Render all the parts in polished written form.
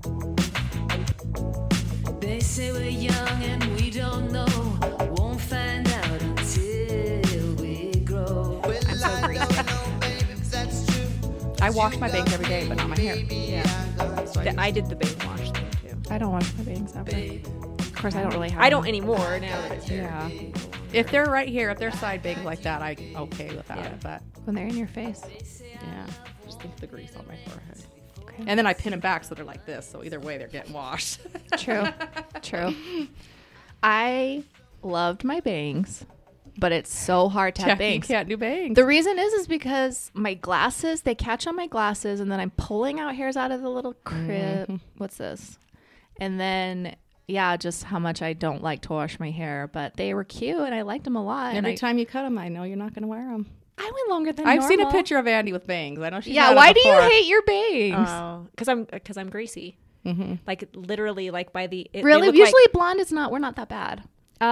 They say we're young and we don't know. Won't find out until we grow. I'm so greasy. I wash my bangs every day, but not my hair. Yeah. I did the bang wash thing too. I don't wash my bangs ever. Of course, I don't really have I don't them. anymore now that it's there. Yeah. If they're right here, if they're side bangs like that, I'm okay without Yeah. it. But When they're in your face. yeah, just think of the grease on my forehead. Okay. And then I pin them back so they're like this. So either way, they're getting washed. True. True. I loved my bangs, but it's so hard to have You bangs. can't do bangs. The reason is because my glasses, they catch on my glasses, and then I'm pulling out hairs out of the little crib. Mm-hmm. What's this? And then, yeah, just how much I don't like to wash my hair, but they were cute and I liked them a lot. Every and time you cut them, I know you're not going to wear them. I went longer than I've seen a normal. picture of Andy with bangs. I know she's Yeah, had 'em why do you before. hate your bangs? Oh, because I'm greasy. Mm-hmm. Like literally, like by the they Really? look Usually like- blonde is not, we're not that bad.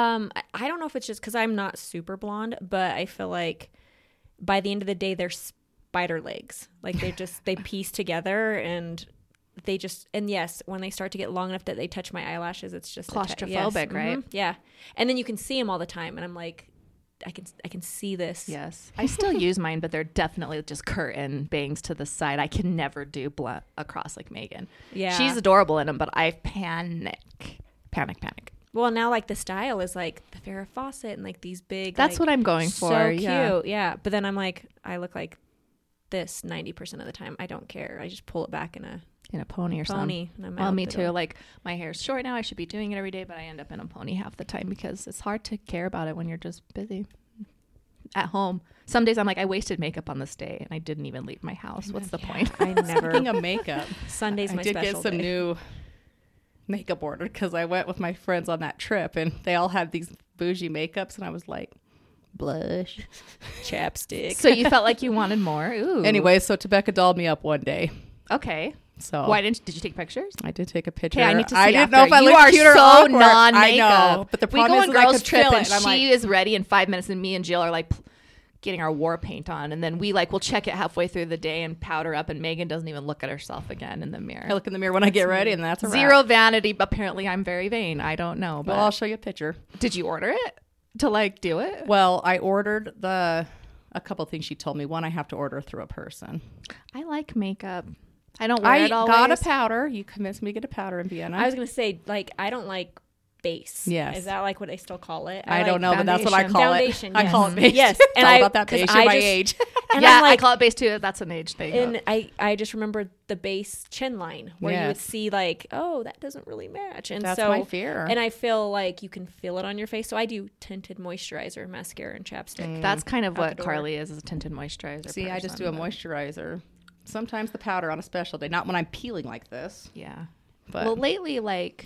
I don't know if it's just because I'm not super blonde, but I feel like by the end of the day they're spider legs. Like they piece together and they just, and yes, when they start to get long enough that they touch my eyelashes, it's just Claustrophobic, right? Yeah, and then you can see them all the time, and I'm like, I can see this. Yes. I still use mine, but they're definitely just curtain bangs to the side. I can never do blunt across like Megan. Yeah. She's adorable in them, but I panic. Panic. Well, now like the style is like the Farrah Fawcett and like these big. That's like, what I'm going so for. cute. Yeah. Yeah. But then I'm like, I look like this 90% of the time. I don't care. I just pull it back in a In a pony or something. pony. And I'm Well, out me the too. door. Like my hair's short now. I should be doing it every day, but I end up in a pony half the time because it's hard to care about it when you're just busy at home. Some days I'm like, I wasted makeup on this day and I didn't even leave my house. What's the point? I never. Speaking of makeup, Sunday's I my did special get some day. new makeup ordered because I went with my friends on that trip and they all had these bougie makeups and I was like, blush. chapstick. So you felt like you wanted more? Ooh. Anyway, so Tebecca dolled me up one day. Okay. So Why did you take pictures? I did take a picture. Okay, I need to see I didn't know after. if I You looked are cute or so awkward. non-makeup. I know, but the problem we is go that on I girls could trip feel and it, I'm she like, is ready in 5 minutes, and me and Jill are like getting our war paint on, and then we like will check it halfway through the day and powder up, and Megan doesn't even look at herself again in the mirror. I look in the mirror when I get ready, and that's a wrap. Zero vanity, but apparently I'm very vain. I don't know. But Well, I'll show you a picture. did you order it to like do it? Well, I ordered a couple things she told me. One, I have to order through a person. I like makeup. I don't wear I it always. got a powder. You convinced me to get a powder in Vienna. I was gonna say, like, I don't like base. Yes. Is that like what they still call it? I like don't know, but that's what I foundation. call Foundation, it. I yes. call it base. Yes, It's and all I- about that 'cause base. I You're my just- age. And Yeah, I'm like, I call it base too. That's an age thing. and I just remember the base chin line where you would Yes. see like, oh, that doesn't really match. And That's so my fear. And I feel like you can feel it on your face. So I do tinted moisturizer, mascara, and chapstick. That's kind of Out what the door. Carly is a tinted moisturizer. See, I just do a person, but- moisturizer. Sometimes the powder on a special day. Not when I'm peeling like this. Yeah. But Well, lately, like,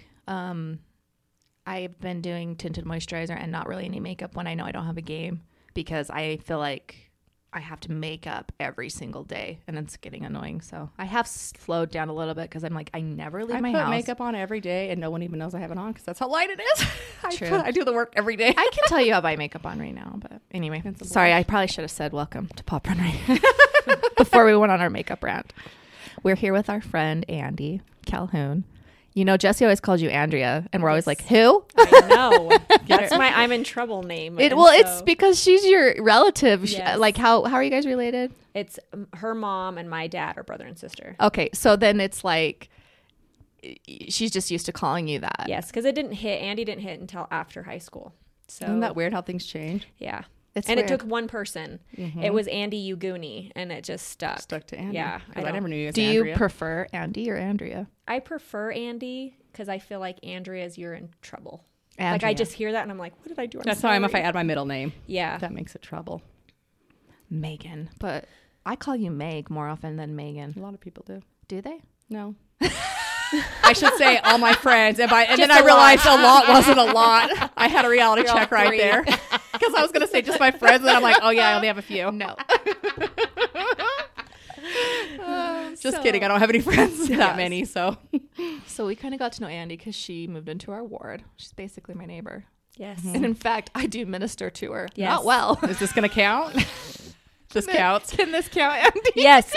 I've been doing tinted moisturizer and not really any makeup when I know I don't have a game because I feel like I have to make up every single day and it's getting annoying. So I have slowed down a little bit because I'm like, I never leave I my put house. makeup on every day, and no one even knows I have it on because that's how light it is. True. I do the work every day. I can tell you have eye makeup on right now, but anyway, It's a sorry, I probably should have said welcome to Pop Run Right before we went on our makeup rant. We're here with our friend Andy Calhoun. You know, Jesse always calls you Andrea, and we're always like, who? I know. That's my I'm in trouble name. And It's so because she's your relative. Yes. Like, how are you guys related? it's her mom and my dad are brother and sister. Okay, so then it's like she's just used to calling you that. Yes, because Andy didn't hit until after high school. So Isn't that weird how things change? Yeah. It's and weird. it took one person. It was Andy Uguni, and it just stuck. Stuck to Andy. Yeah, 'Cause I don't- never knew you as Do Andrea. you prefer Andy or Andrea? I prefer Andy because I feel like Andrea's you're in trouble. Like Andrea. I just hear that and I'm like, what did I do? That's how I am if I add my middle name. Yeah. That makes it trouble. Megan, but I call you Meg more often than Megan. A lot of people do. Do they? No. I should say all my friends, and then I a lot. realized a lot wasn't a lot. I had a reality You're all check right three. there because I was going to say just my friends, and then I'm like, oh yeah, I only have a few. No. Just kidding. I don't have any friends that many. So So we kind of got to know Andy because she moved into our ward. She's basically my neighbor. Yes. And in fact, I do minister to her. Yes. Not well. is this going to count? This counts. Can this count, Andy? Yes,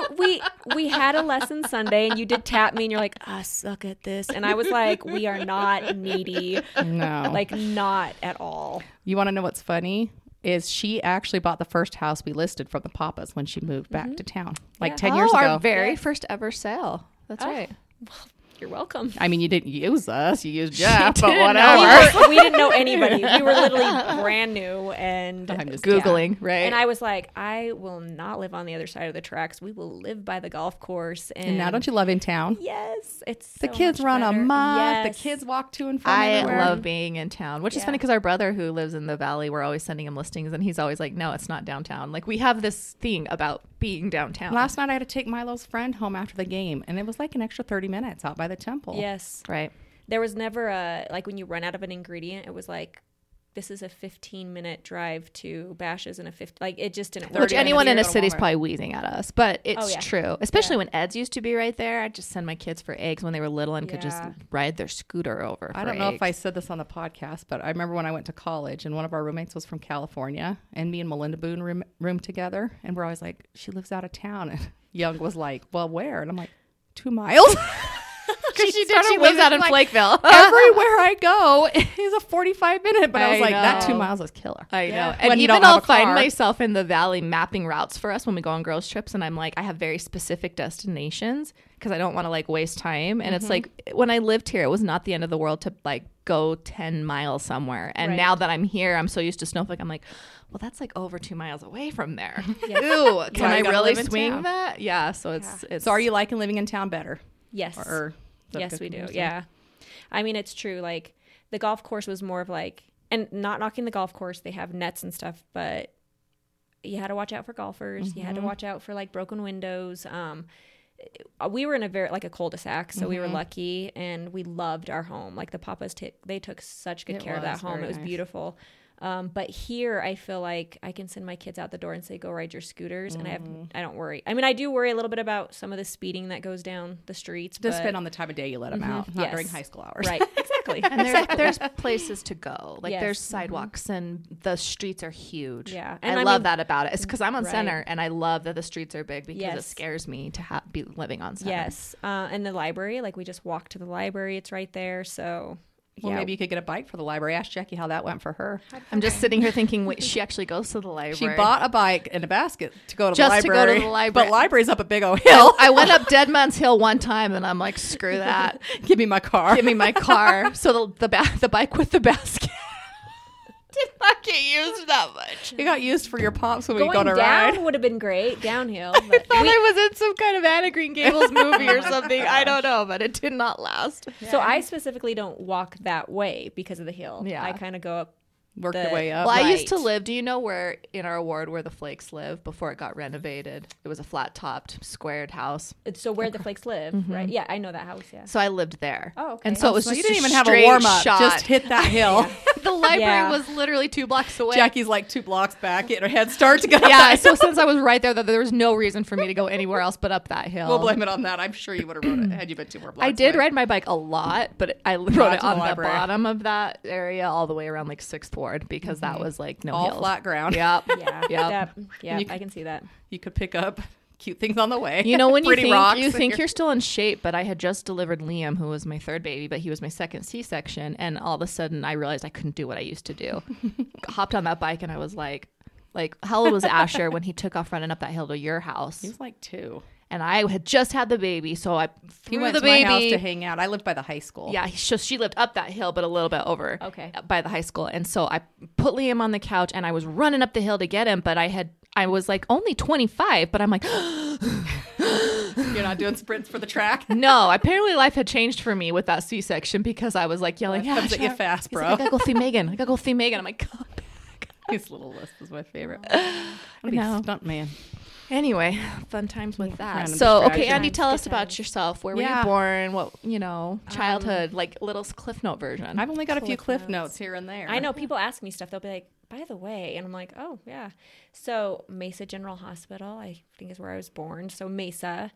we had a lesson Sunday, and you did tap me, and you're like, I suck at this, and I was like, we are not needy, No. like not at all. You want to know what's funny? Is she actually bought the first house we listed from the Papas when she moved back to town, like Yeah. 10 years ago. Our very first ever sale. That's right. You're welcome. I mean, you didn't use us. You used Jeff, but didn't whatever. We didn't know anybody. We were literally brand new, and I'm just Googling, right? And I was like, I will not live on the other side of the tracks. We will live by the golf course. And now don't you love in town? Yes, it's The so kids much run better. amok. Yes. The kids walk to and from I everywhere. love being in town, which is Yeah. funny because our brother who lives in the valley, we're always sending him listings, and he's always like, "No, it's not downtown." Like we have this thing about being downtown. Last night I had to take Milo's friend home after the game, and it was like an extra 30 minutes out by the temple. Yes, right? there was never a like when you run out of an ingredient, it was like this is a 15-minute drive to Bash's and a 50. Like it just didn't work. Which anyone in a Go to city is Walmart. probably wheezing at us, but it's Oh, yeah. true. Especially when Ed's used to be right there. I'd just send my kids for eggs when they were little and could just Yeah. ride their scooter over. I for don't know if I eggs. said this on the podcast, but I remember when I went to college and one of our roommates was from California, and me and Melinda Boone room together, and we're always like, she lives out of town. And Young was like, well, where? And I'm like, 2 miles. Because she started lives out living, in like, Flakeville. Everywhere I go is a 45-minute, but I was I like, that know. 2 miles is killer. I know. Yeah. And When you even don't have I'll a find car. myself in the valley mapping routes for us when we go on girls' trips. And I'm like, I have very specific destinations because I don't want to like waste time. And it's like when I lived here, it was not the end of the world to like go 10 miles somewhere. And Right. now that I'm here, I'm so used to Snowflake. I'm like, well, that's like over 2 miles away from there. Ooh, can you I gotta really live in swing town. that? Yeah. So it's So are you liking living in town better? Yes. Or is that a Yes, good we do. comparison? Yeah. I mean, it's true. Like the golf course was more of like, and not knocking the golf course, they have nets and stuff, but you had to watch out for golfers. You had to watch out for like broken windows. We were in a very like a cul-de-sac, so we were lucky, and we loved our home. Like the Papas, they took such good It care of that was home. very It was nice. beautiful. But here, I feel like I can send my kids out the door and say, "Go ride your scooters," and I don't worry. I mean, I do worry a little bit about some of the speeding that goes down the streets. Just but, depend on the time of day you let them out, not Yes. during high school hours. right? Exactly. and there's places to go. Like Yes. there's sidewalks and the streets are huge. Yeah. And And I I love mean- that about it. It's because I'm on Right. center and I love that the streets are big because it Yes. scares me to be living on center. Yes, and the library, like we just walk to the library. It's right there. So Well, yeah, maybe you could get a bike for the library. Ask Jackie how that went for her. I'm just sitting here thinking, wait, she actually goes to the library. She bought a bike and a basket to go to Just the to go to library. the library. But library's up a big old hill. I went up Dead Man's Hill one time and I'm like, screw that. Give me my car. Give me my car. So the bike with the basket did not get used that much. It got used for your pops when we going go to down ride. would have been great downhill. But Thought I was in some kind of Anna Green Gables movie or something. I don't know, but it did not last. So I specifically don't walk that way because of the hill. Yeah. I kind of go up. Work the- your way up. Well, I used to Right. live. Do you know where in our ward where the Flakes live before it got renovated? It was a flat topped, squared house. So where the Flakes live, right? Yeah, I know that house. Yeah. So I lived there. Oh, okay. And so it was So just you didn't a even have a straight warm up. shot. Just hit that hill. The library Yeah. was literally 2 blocks away. Jackie's like 2 blocks back, getting her head start to go. Yeah, so since I was right there, there was no reason for me to go anywhere else but up that hill. We'll blame it on that. I'm sure you would have rode it had you been 2 more blocks. I did away. ride my bike a lot, but I rode Not it to the on the library. bottom of that area all the way around like 6th Ward because that was like no all hills. flat ground. Yep. Yeah. Yep. Yeah. you I can see that. You could pick up cute things on the way. You know when you Pretty think rocks you and think you're still in shape, but I had just delivered Liam, who was my 3rd baby, but he was my 2nd C-section, and all of a sudden I realized I couldn't do what I used to do. Hopped on that bike and I was like, how old was Asher when he took off running up that hill to your house? He was like 2. And I had just had the baby, so I He threw went the to my house baby. to hang out. I lived by the high school. Yeah, she lived up that hill, but a little bit over. Okay. By the high school, and so I put Liam on the couch, and I was running up the hill to get him, but I was like only 25, but I'm like, You're not doing sprints for the track. no. Apparently, life had changed for me with that C-section because I was like yelling, Life comes at you "Asher." fast, He's bro. like, I gotta go see Megan. I gotta go see Megan. I'm like, come back. His little list was my favorite. I'm gonna be No. a stunt man. Anyway, fun times with that. Random So, okay, distractions. Andy, tell us Good about times. yourself. Where were Yeah. you born? What, childhood, like little Cliff Note version. I've only got a few Cliff cliff notes. notes here and there. I know people ask me stuff. They'll be like, by the way, and I'm like, oh, yeah. So Mesa General Hospital, I think is where I was born. So Mesa,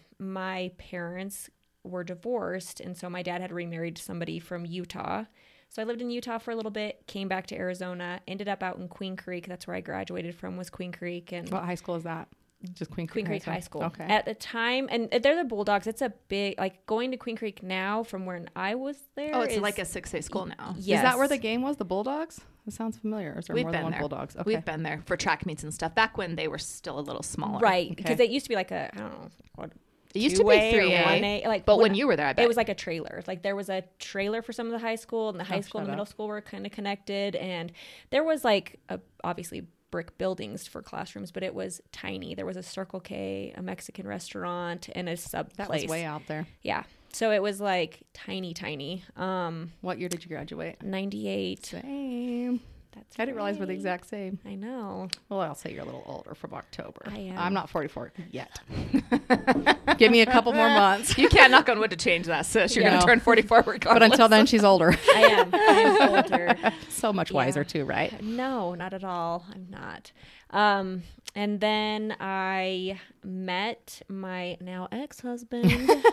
my parents were divorced. And so my dad had remarried somebody from Utah. So I lived in Utah for a little bit, came back to Arizona, ended up out in Queen Creek. That's where I graduated from, was Queen Creek. And What high school is that? Just Queen Creek High School. Okay. At the time, and they're the Bulldogs. It's a big, like, going to Queen Creek now from when I was there. Oh, it's is- like a 6A school now. Yes. Is that where the game was? The Bulldogs? It sounds familiar. Is there We've more been than one there. Bulldogs? Okay. We've been there for track meets and stuff back when they were still a little smaller. Right, because Okay. it used to be like a, I don't know, what, It used to be 2A or 3A. 1A, like, But when you were there, I bet. it was like a trailer. Like there was a trailer for some of the high school, and the high school and the shut middle up. school were kind of connected. And there was like obviously brick buildings for classrooms, but it was tiny. There was a Circle K, a Mexican restaurant, and a sub That place. was way out there. Yeah, so it was like tiny. What year did you graduate? 98. Same. That's I didn't realize we're the right. exact same. I know. Well, I'll say you're a little older from October. I am. I'm not 44 yet. Give me a couple more months. You can't knock on wood to change that, sis. You're Yeah. going to turn 44 regardless. But until then, she's older. I am older. So much Yeah. wiser too, right? No, not at all. I'm not. And then I met my now ex-husband.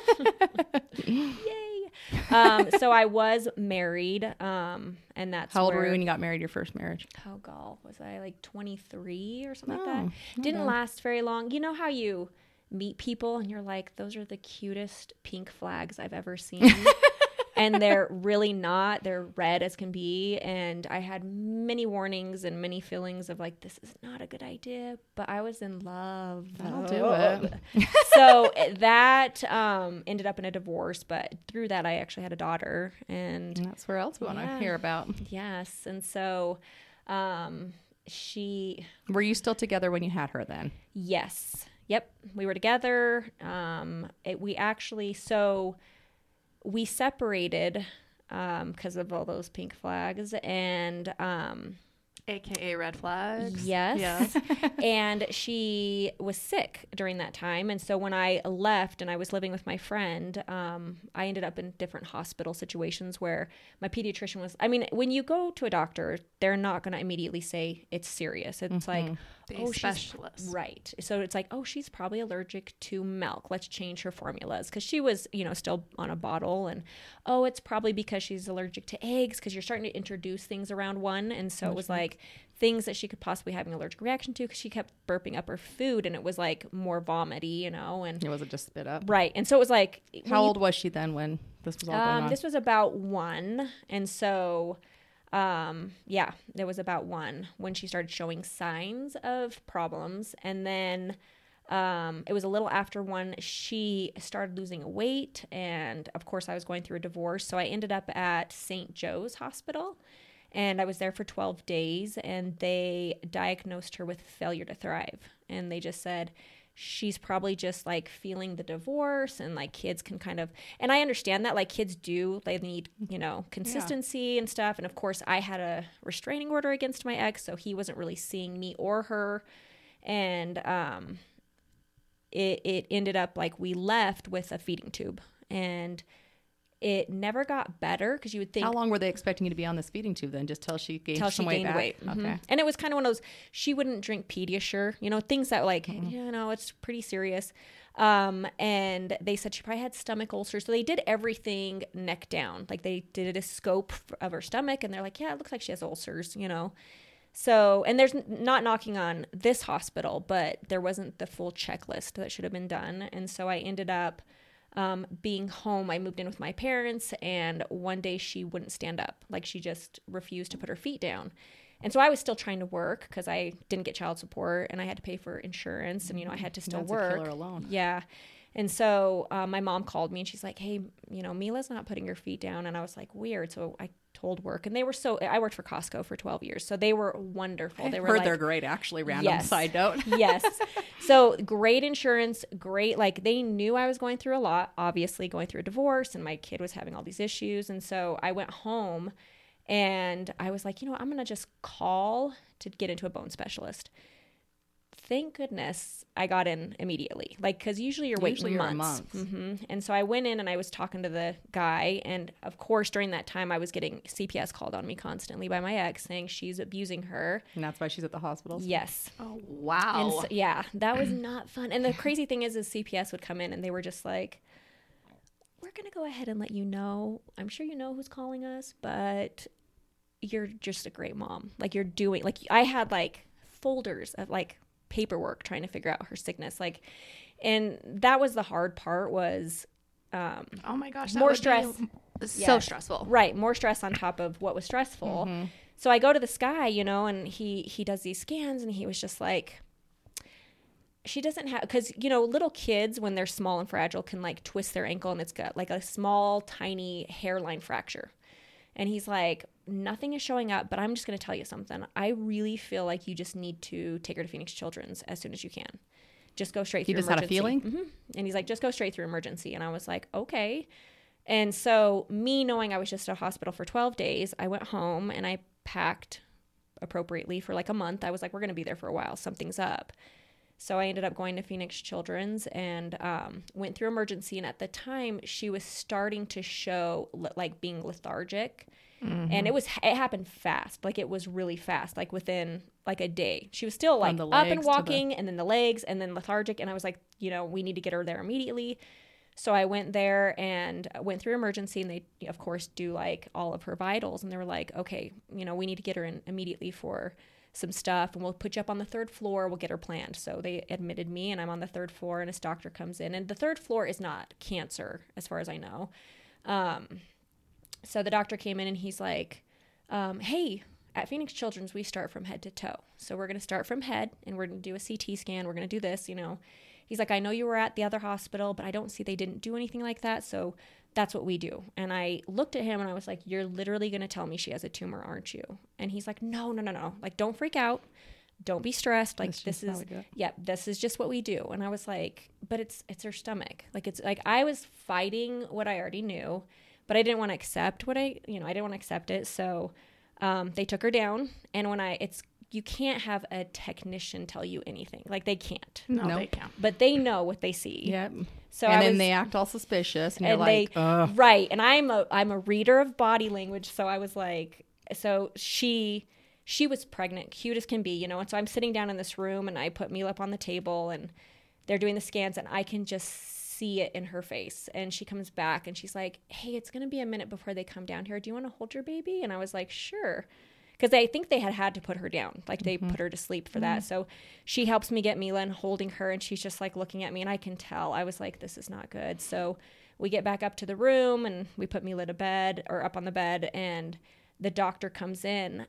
Yay. So I was married. And that's How old were where, you when you got married? Your first marriage? oh god, was I like 23 or something like Oh, that? not Didn't bad. last very long. You know how you meet people and you're like, those are the cutest pink flags I've ever seen. And they're really not. They're red as can be. And I had many warnings and many feelings of like, this is not a good idea. But I was in love. That'll do it. So that ended up in a divorce. But through that, I actually had a daughter. And And that's where else we want to Yeah. hear about. yes. And so she... Were you still together when you had her then? Yes. Yep. We were together. We separated because of all those pink flags. And AKA red flags. yes. And she was sick during that time. And so when I left and I was living with my friend, I ended up in different hospital situations where my pediatrician was, I mean, when you go to a doctor, they're not going to immediately say it's serious. It's like, The she's specialist. right. So it's like, oh, she's probably allergic to milk. Let's change her formulas. Because she was, still on a bottle. And, oh, it's probably because she's allergic to eggs because you're starting to introduce things around one. And so it was like things that she could possibly have an allergic reaction to because she kept burping up her food. And it was like more vomity, and It wasn't just spit up. right. And so it was like, How old was she then when this was all going on? this was about 1. And so, there was about 1 when she started showing signs of problems. And then it was a little after 1, she started losing weight. And of course, I was going through a divorce. So I ended up at St. Joe's Hospital. And I was there for 12 days. And they diagnosed her with failure to thrive. And they just said, she's probably just like feeling the divorce, and like kids can kind of, and I understand that like kids do, they need, consistency and stuff. And of course I had a restraining order against my ex, so he wasn't really seeing me or her. And it ended up like we left with a feeding tube, and it never got better because you would think How long were they expecting you to be on this feeding tube then? Just till she gained some weight back? Mhm. Okay. And it was kind of one of those, she wouldn't drink Pediasure, things that like, it's pretty serious. And they said she probably had stomach ulcers. So they did everything neck down. Like they did a scope of her stomach, and they're like, yeah, it looks like she has ulcers, So, and there's not knocking on this hospital, but there wasn't the full checklist that should have been done. And so I ended up being home. I moved in with my parents, and one day she wouldn't stand up. Like she just refused to put her feet down. And so I was still trying to work because I didn't get child support, and I had to pay for insurance, and, I had to still That's work. a killer alone. Yeah. And so my mom called me, and she's like, hey, Mila's not putting her feet down. And I was like, weird. So I told work, and they were I worked for Costco for 12 years. So they were wonderful. They were Heard like, they're great, actually. Random Yes. side note. Yes. So great insurance, great. Like they knew I was going through a lot, obviously going through a divorce, and my kid was having all these issues. And so I went home, and I was like, I'm going to just call to get into a bone specialist. Thank goodness I got in immediately. Like, because usually you're waiting Usually you're a months. month. And so I went in, and I was talking to the guy. And of course, during that time, I was getting CPS called on me constantly by my ex saying she's abusing her. And that's why she's at the hospital. Yes. Oh, wow. And so, yeah, that was not fun. And the crazy thing is CPS would come in, and they were just like, we're going to go ahead and let you know. I'm sure you know who's calling us, but you're just a great mom. Like, you're doing, like, I had like folders of like paperwork trying to figure out her sickness. Like, and that was the hard part was, Oh my gosh. more stress. So stressful. Right. More stress on top of what was stressful. So I go to this guy, you know, and he does these scans, and he was just like, she doesn't have, because, you know, little kids, when they're small and fragile, can like twist their ankle and it's got like a small, tiny hairline fracture. And he's like, nothing is showing up, but I'm just going to tell you something. I really feel like you just need to take her to Phoenix Children's as soon as you can. Just go straight through He just emergency. had a feeling? And he's like, just go straight through emergency. And I was like, okay. And so, me knowing I was just at a hospital for 12 days, I went home and I packed appropriately for like a month. I was like, we're going to be there for a while. Something's up. So I ended up going to Phoenix Children's and went through emergency. And at the time, she was starting to show like being lethargic. And it happened fast. Like, it was really fast, like within like a day. She was still like up and walking, and then the legs, and then lethargic. And I was like, you know, we need to get her there immediately. So I went there and went through emergency, and they, of course, do like all of her vitals. And they were like, okay, you know, we need to get her in immediately for some stuff, and we'll put you up on the 3rd floor. We'll get her planned. So they admitted me, and I'm on the 3rd floor, and this doctor comes in, and the 3rd floor is not cancer, as far as I know. So the doctor came in, and he's like, hey, at Phoenix Children's, we start from head to toe. So we're going to start from head, and we're going to do a CT scan. We're going to do this, you know. He's like, I know you were at the other hospital, but I don't see they didn't do anything like that. So that's what we do. And I looked at him, and I was like, you're literally going to tell me she has a tumor, aren't you? And he's like, no. Like, don't freak out. Don't be stressed. Like, this is just what we do. And I was like, but it's her stomach. Like, it's like, I was fighting what I already knew, but I didn't want to accept I didn't want to accept it. So they took her down, and you can't have a technician tell you anything. Like, they can't. No, they can't. But they know what they see. Yep. So and then they act all suspicious, and you're like, ugh. Right. And I'm a reader of body language, so I was like, so she was pregnant, cute as can be, you know. And so I'm sitting down in this room, and I put Mila up on the table, and they're doing the scans, and I can just see it in her face. And she comes back, and she's like, hey, it's going to be a minute before they come down here. Do you want to hold your baby? And I was like, sure. Because I think they had to put her down. Like, they put her to sleep for that. So she helps me get Mila and holding her, and she's just like looking at me, and I can tell. I was like, this is not good. So we get back up to the room, and we put Mila to bed, or up on the bed, and the doctor comes in,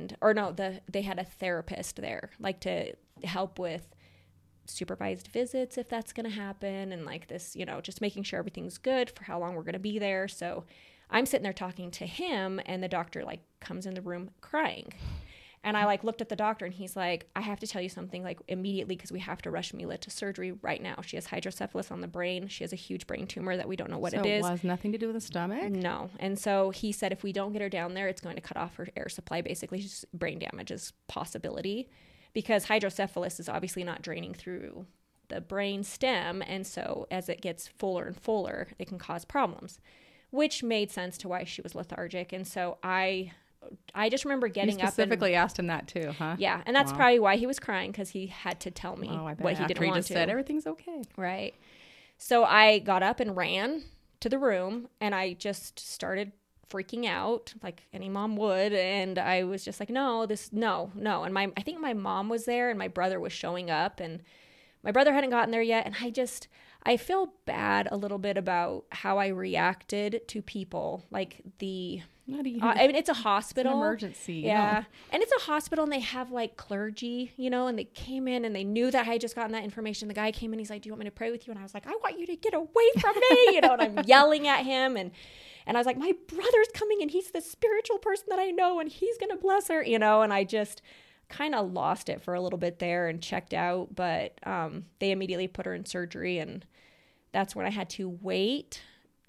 they had a therapist there, like, to help with supervised visits if that's going to happen, and like this, you know, just making sure everything's good for how long we're going to be there. So I'm sitting there talking to him, and the doctor like comes in the room crying. And I like looked at the doctor, and he's like, I have to tell you something, like, immediately, because we have to rush Mila to surgery right now. She has hydrocephalus on the brain. She has a huge brain tumor that we don't know what it is. So it was nothing to do with the stomach? No. And so he said, if we don't get her down there, it's going to cut off her air supply. Basically, just brain damage is possibility, because hydrocephalus is obviously not draining through the brain stem. And so as it gets fuller and fuller, it can cause problems, which made sense to why she was lethargic. And so I just remember getting up. You specifically asked him that too, huh? Yeah, and that's probably why he was crying, because he had to tell me what he didn't want to. Just said everything's okay. Right. So I got up and ran to the room, and I just started freaking out like any mom would. And I was just like, no. And I think my mom was there, and my brother was showing up, and my brother hadn't gotten there yet. And I feel bad a little bit about how I reacted to people. Like I mean, it's a hospital. It's an emergency. Yeah. And it's a hospital, and they have like clergy, you know, and they came in, and they knew that I had just gotten that information. The guy came in, he's like, do you want me to pray with you? And I was like, I want you to get away from me, you know, and I'm yelling at him. And I was like, my brother's coming, and he's the spiritual person that I know, and he's going to bless her, you know, and I just kind of lost it for a little bit there and checked out. But they immediately put her in surgery, and that's when I had to wait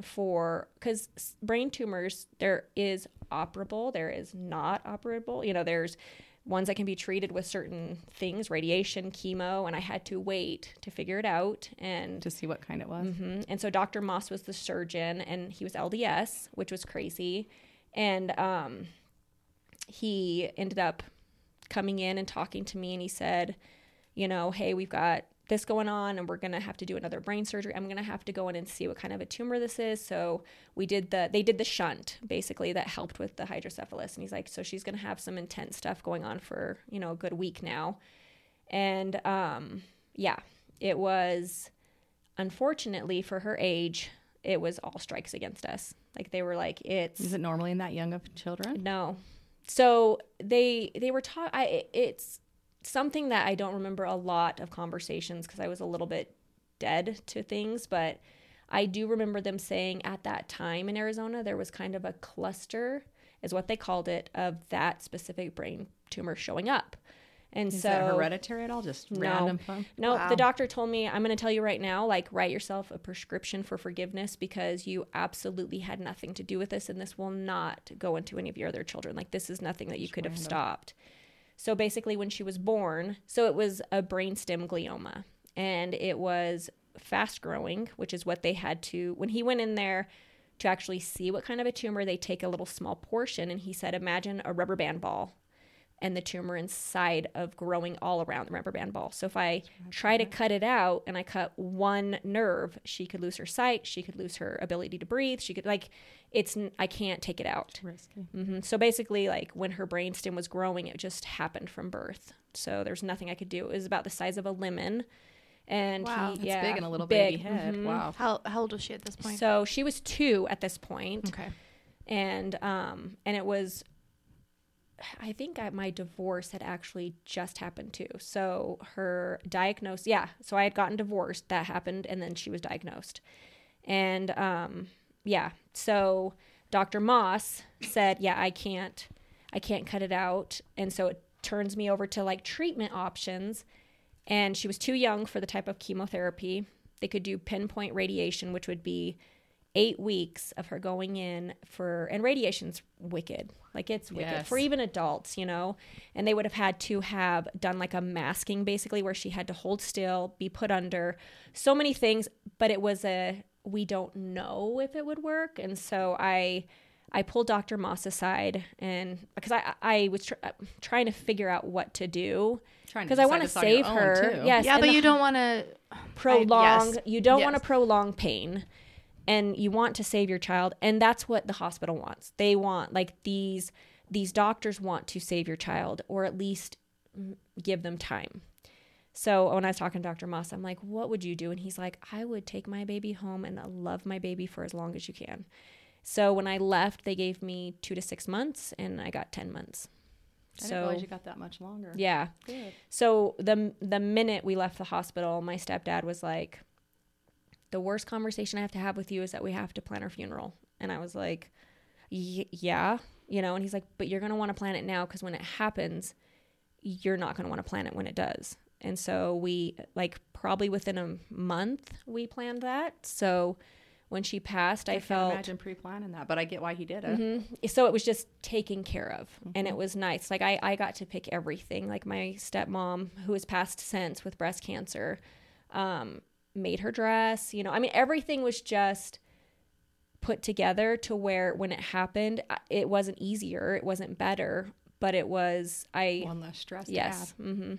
because brain tumors, there is operable, there is not operable. You know, there's ones that can be treated with certain things, radiation, chemo, and I had to wait to figure it out and to see what kind it was. Mm-hmm. And so Dr. Moss was the surgeon, and he was LDS, which was crazy. And he ended up coming in and talking to me, and he said, you know, hey, we've got this going on, and we're going to have to do another brain surgery. I'm going to have to go in and see what kind of a tumor this is. So they did the shunt basically that helped with the hydrocephalus. And he's like, so she's going to have some intense stuff going on for, you know, a good week now. And, yeah, it was, unfortunately for her age, it was all strikes against us. Like they were like, Is it normally in that young of children? No. So they were taught, it's something that I don't remember a lot of conversations because I was a little bit dead to things, but I do remember them saying at that time in Arizona, there was kind of a cluster, is what they called it, of that specific brain tumor showing up. And Is so that hereditary at all? Just random fun? No, Wow. the doctor told me, I'm going to tell you right now, like, write yourself a prescription for forgiveness because you absolutely had nothing to do with this, and this will not go into any of your other children. Like, this is nothing that you could have stopped. So basically, when she was born, so it was a brainstem glioma, and it was fast growing, which is what they had to, when he went in there to actually see what kind of a tumor, they take a little small portion, and he said, imagine a rubber band ball and the tumor inside of growing all around the rubber band ball. So if I try to cut it out and I cut one nerve, she could lose her sight, she could lose her ability to breathe, she could, like, I can't take it out. Risky. So basically, like, when her brainstem was growing, it just happened from birth. So there's nothing I could do. It was about the size of a lemon. And Wow. It's big in a little baby big. head. Wow. How old was she at this point? So she was 2 at this point. Okay. And it was, I think my divorce had actually just happened too. So her diagnosis, so I had gotten divorced, that happened, and then she was diagnosed. And so Dr. Moss said, I can't cut it out. And so it turns me over to like treatment options. And she was too young for the type of chemotherapy. They could do pinpoint radiation, which would be 8 weeks of her going in and radiation's wicked. Like, it's wicked Yes. for even adults, you know, and they would have had to have done like a masking basically where she had to hold still, be put under, so many things, but it was we don't know if it would work. And so I pulled Dr. Moss aside, and because I was trying to figure out what to do because I want to save her. Too. Yes. Yeah, and but the you don't want to prolong. You don't want to Yes. prolong pain, and you want to save your child, and that's what the hospital wants. They want, like, these doctors want to save your child, or at least give them time. So when I was talking to Dr. Moss, I'm like, what would you do? And he's like, I would take my baby home and love my baby for as long as you can. So when I left, they gave me 2 to 6 months, and I got 10 months. I didn't realize you got that much longer. Yeah. Good. So the minute we left the hospital, my stepdad was like, the worst conversation I have to have with you is that we have to plan our funeral. And I was like, yeah, you know, and he's like, but you're going to want to plan it now, because when it happens, you're not going to want to plan it when it does. And so we, like, probably within a month, we planned that. So when she passed, I can't felt, imagine pre-planning that, but I get why he did it. so it was just taken care of, and it was nice. Like, I got to pick everything. Like, my stepmom, who has passed since with breast cancer, made her dress, you know, I mean, everything was just put together to where when it happened, it wasn't easier, it wasn't better, but it was, One less stress. yes. To add.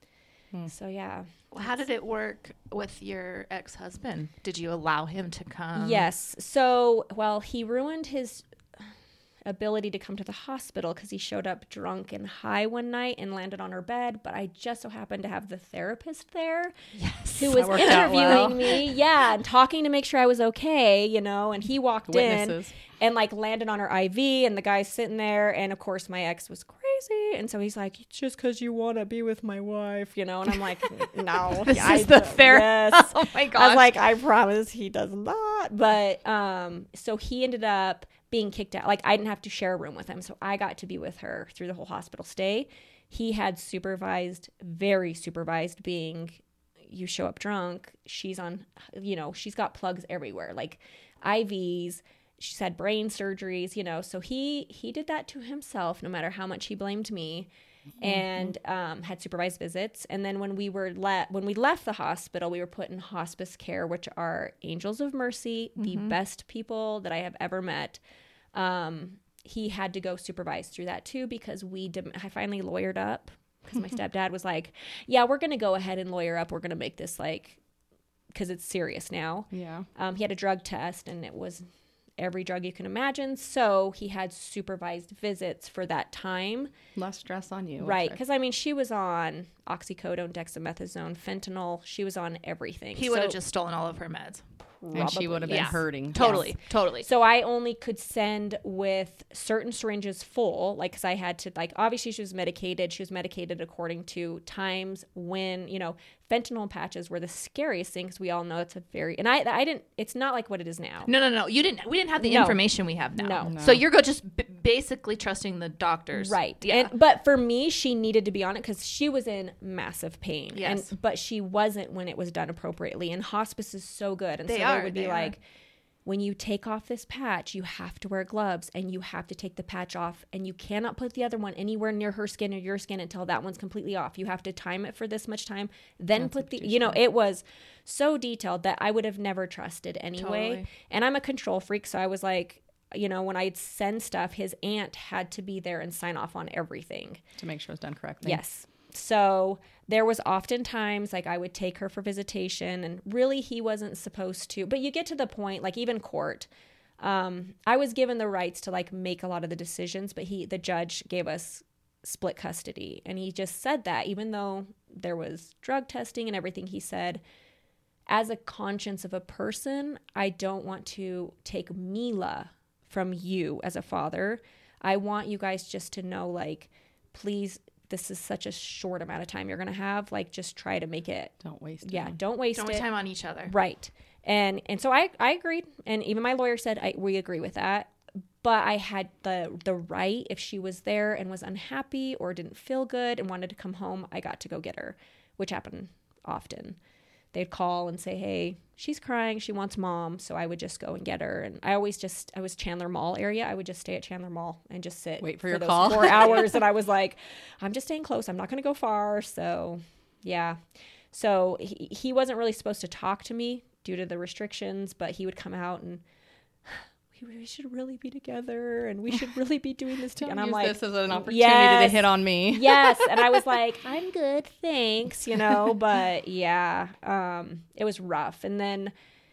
So yeah. Well, how did it work with your ex-husband? Did you allow him to come? Yes. So, well, he ruined his ability to come to the hospital because he showed up drunk and high one night and landed on her bed. But I just so happened to have the therapist there, who was That worked out well. interviewing me, and talking to make sure I was okay, you know. And he walked in Witnesses. and like landed on her IV, and the guy's sitting there, and of course my ex was crazy, and so he's like, it's just because you want to be with my wife, you know. And I'm like, no, This is the therapist. Oh my I gosh. was like, I promise he does not. But so he ended up being kicked out. Like, I didn't have to share a room with him, so I got to be with her through the whole hospital stay. He had very supervised being, you show up drunk, she's on, you know, she's got plugs everywhere, like IVs, she's had brain surgeries, you know. So he did that to himself, no matter how much he blamed me. And had supervised visits. And then when we left the hospital, we were put in hospice care, which are angels of mercy, the best people that I have ever met. He had to go supervise through that too, because I finally lawyered up, because my stepdad was like, yeah, we're going to go ahead and lawyer up. We're going to make this like, because it's serious now. Yeah. He had a drug test and it was every drug you can imagine. So he had supervised visits for that time. Less stress on you. Right. Because, I mean, she was on oxycodone, dexamethasone, fentanyl. She was on everything. He would have just stolen all of her meds. And she would have been Yeah. hurting. Totally. Yes. Totally. So I only could send with certain syringes full, like, because I had to, like, obviously she was medicated. She was medicated according to times when, you know, fentanyl patches were the scariest thing, because we all know it's a very, and I didn't, it's not like what it is now. No. We didn't have the No. information we have now. No. So you're just basically trusting the doctors. Right. Yeah. But for me, she needed to be on it because she was in massive pain. Yes. But she wasn't when it was done appropriately. And hospice is so good. And They so are, they would be they are. like, when you take off this patch, you have to wear gloves and you have to take the patch off and you cannot put the other one anywhere near her skin or your skin until that one's completely off. You have to time it for this much time, then put the, you know, it was so detailed that I would have never trusted anyway. Totally. And I'm a control freak. So I was like, you know, when I'd send stuff, his aunt had to be there and sign off on everything. To make sure it's done correctly. Yes. So there was often times like I would take her for visitation and really he wasn't supposed to, but you get to the point, like even court, I was given the rights to like make a lot of the decisions, but the judge gave us split custody. And he just said that even though there was drug testing and everything, he said, as a conscience of a person, I don't want to take Mila from you as a father. I want you guys just to know, like, please, this is such a short amount of time you're going to have. Like, just try to make it. Don't waste it. Yeah, don't waste Don't it. waste time on each other. Right. And so I agreed. And even my lawyer said, we agree with that. But I had the right, if she was there and was unhappy or didn't feel good and wanted to come home, I got to go get her, which happened often. They'd call and say, hey, she's crying. She wants mom. So I would just go and get her. And I was Chandler Mall area. I would just stay at Chandler Mall and just sit. Wait for your those call. 4 hours. And I was like, I'm just staying close. I'm not going to go far. So, yeah. So he wasn't really supposed to talk to me due to the restrictions, but he would come out and we should really be together and we should really be doing this together. Don't And I'm use like, this as an opportunity yes. to hit on me. Yes. And I was like, I'm good, thanks, you know, but yeah, it was rough. And then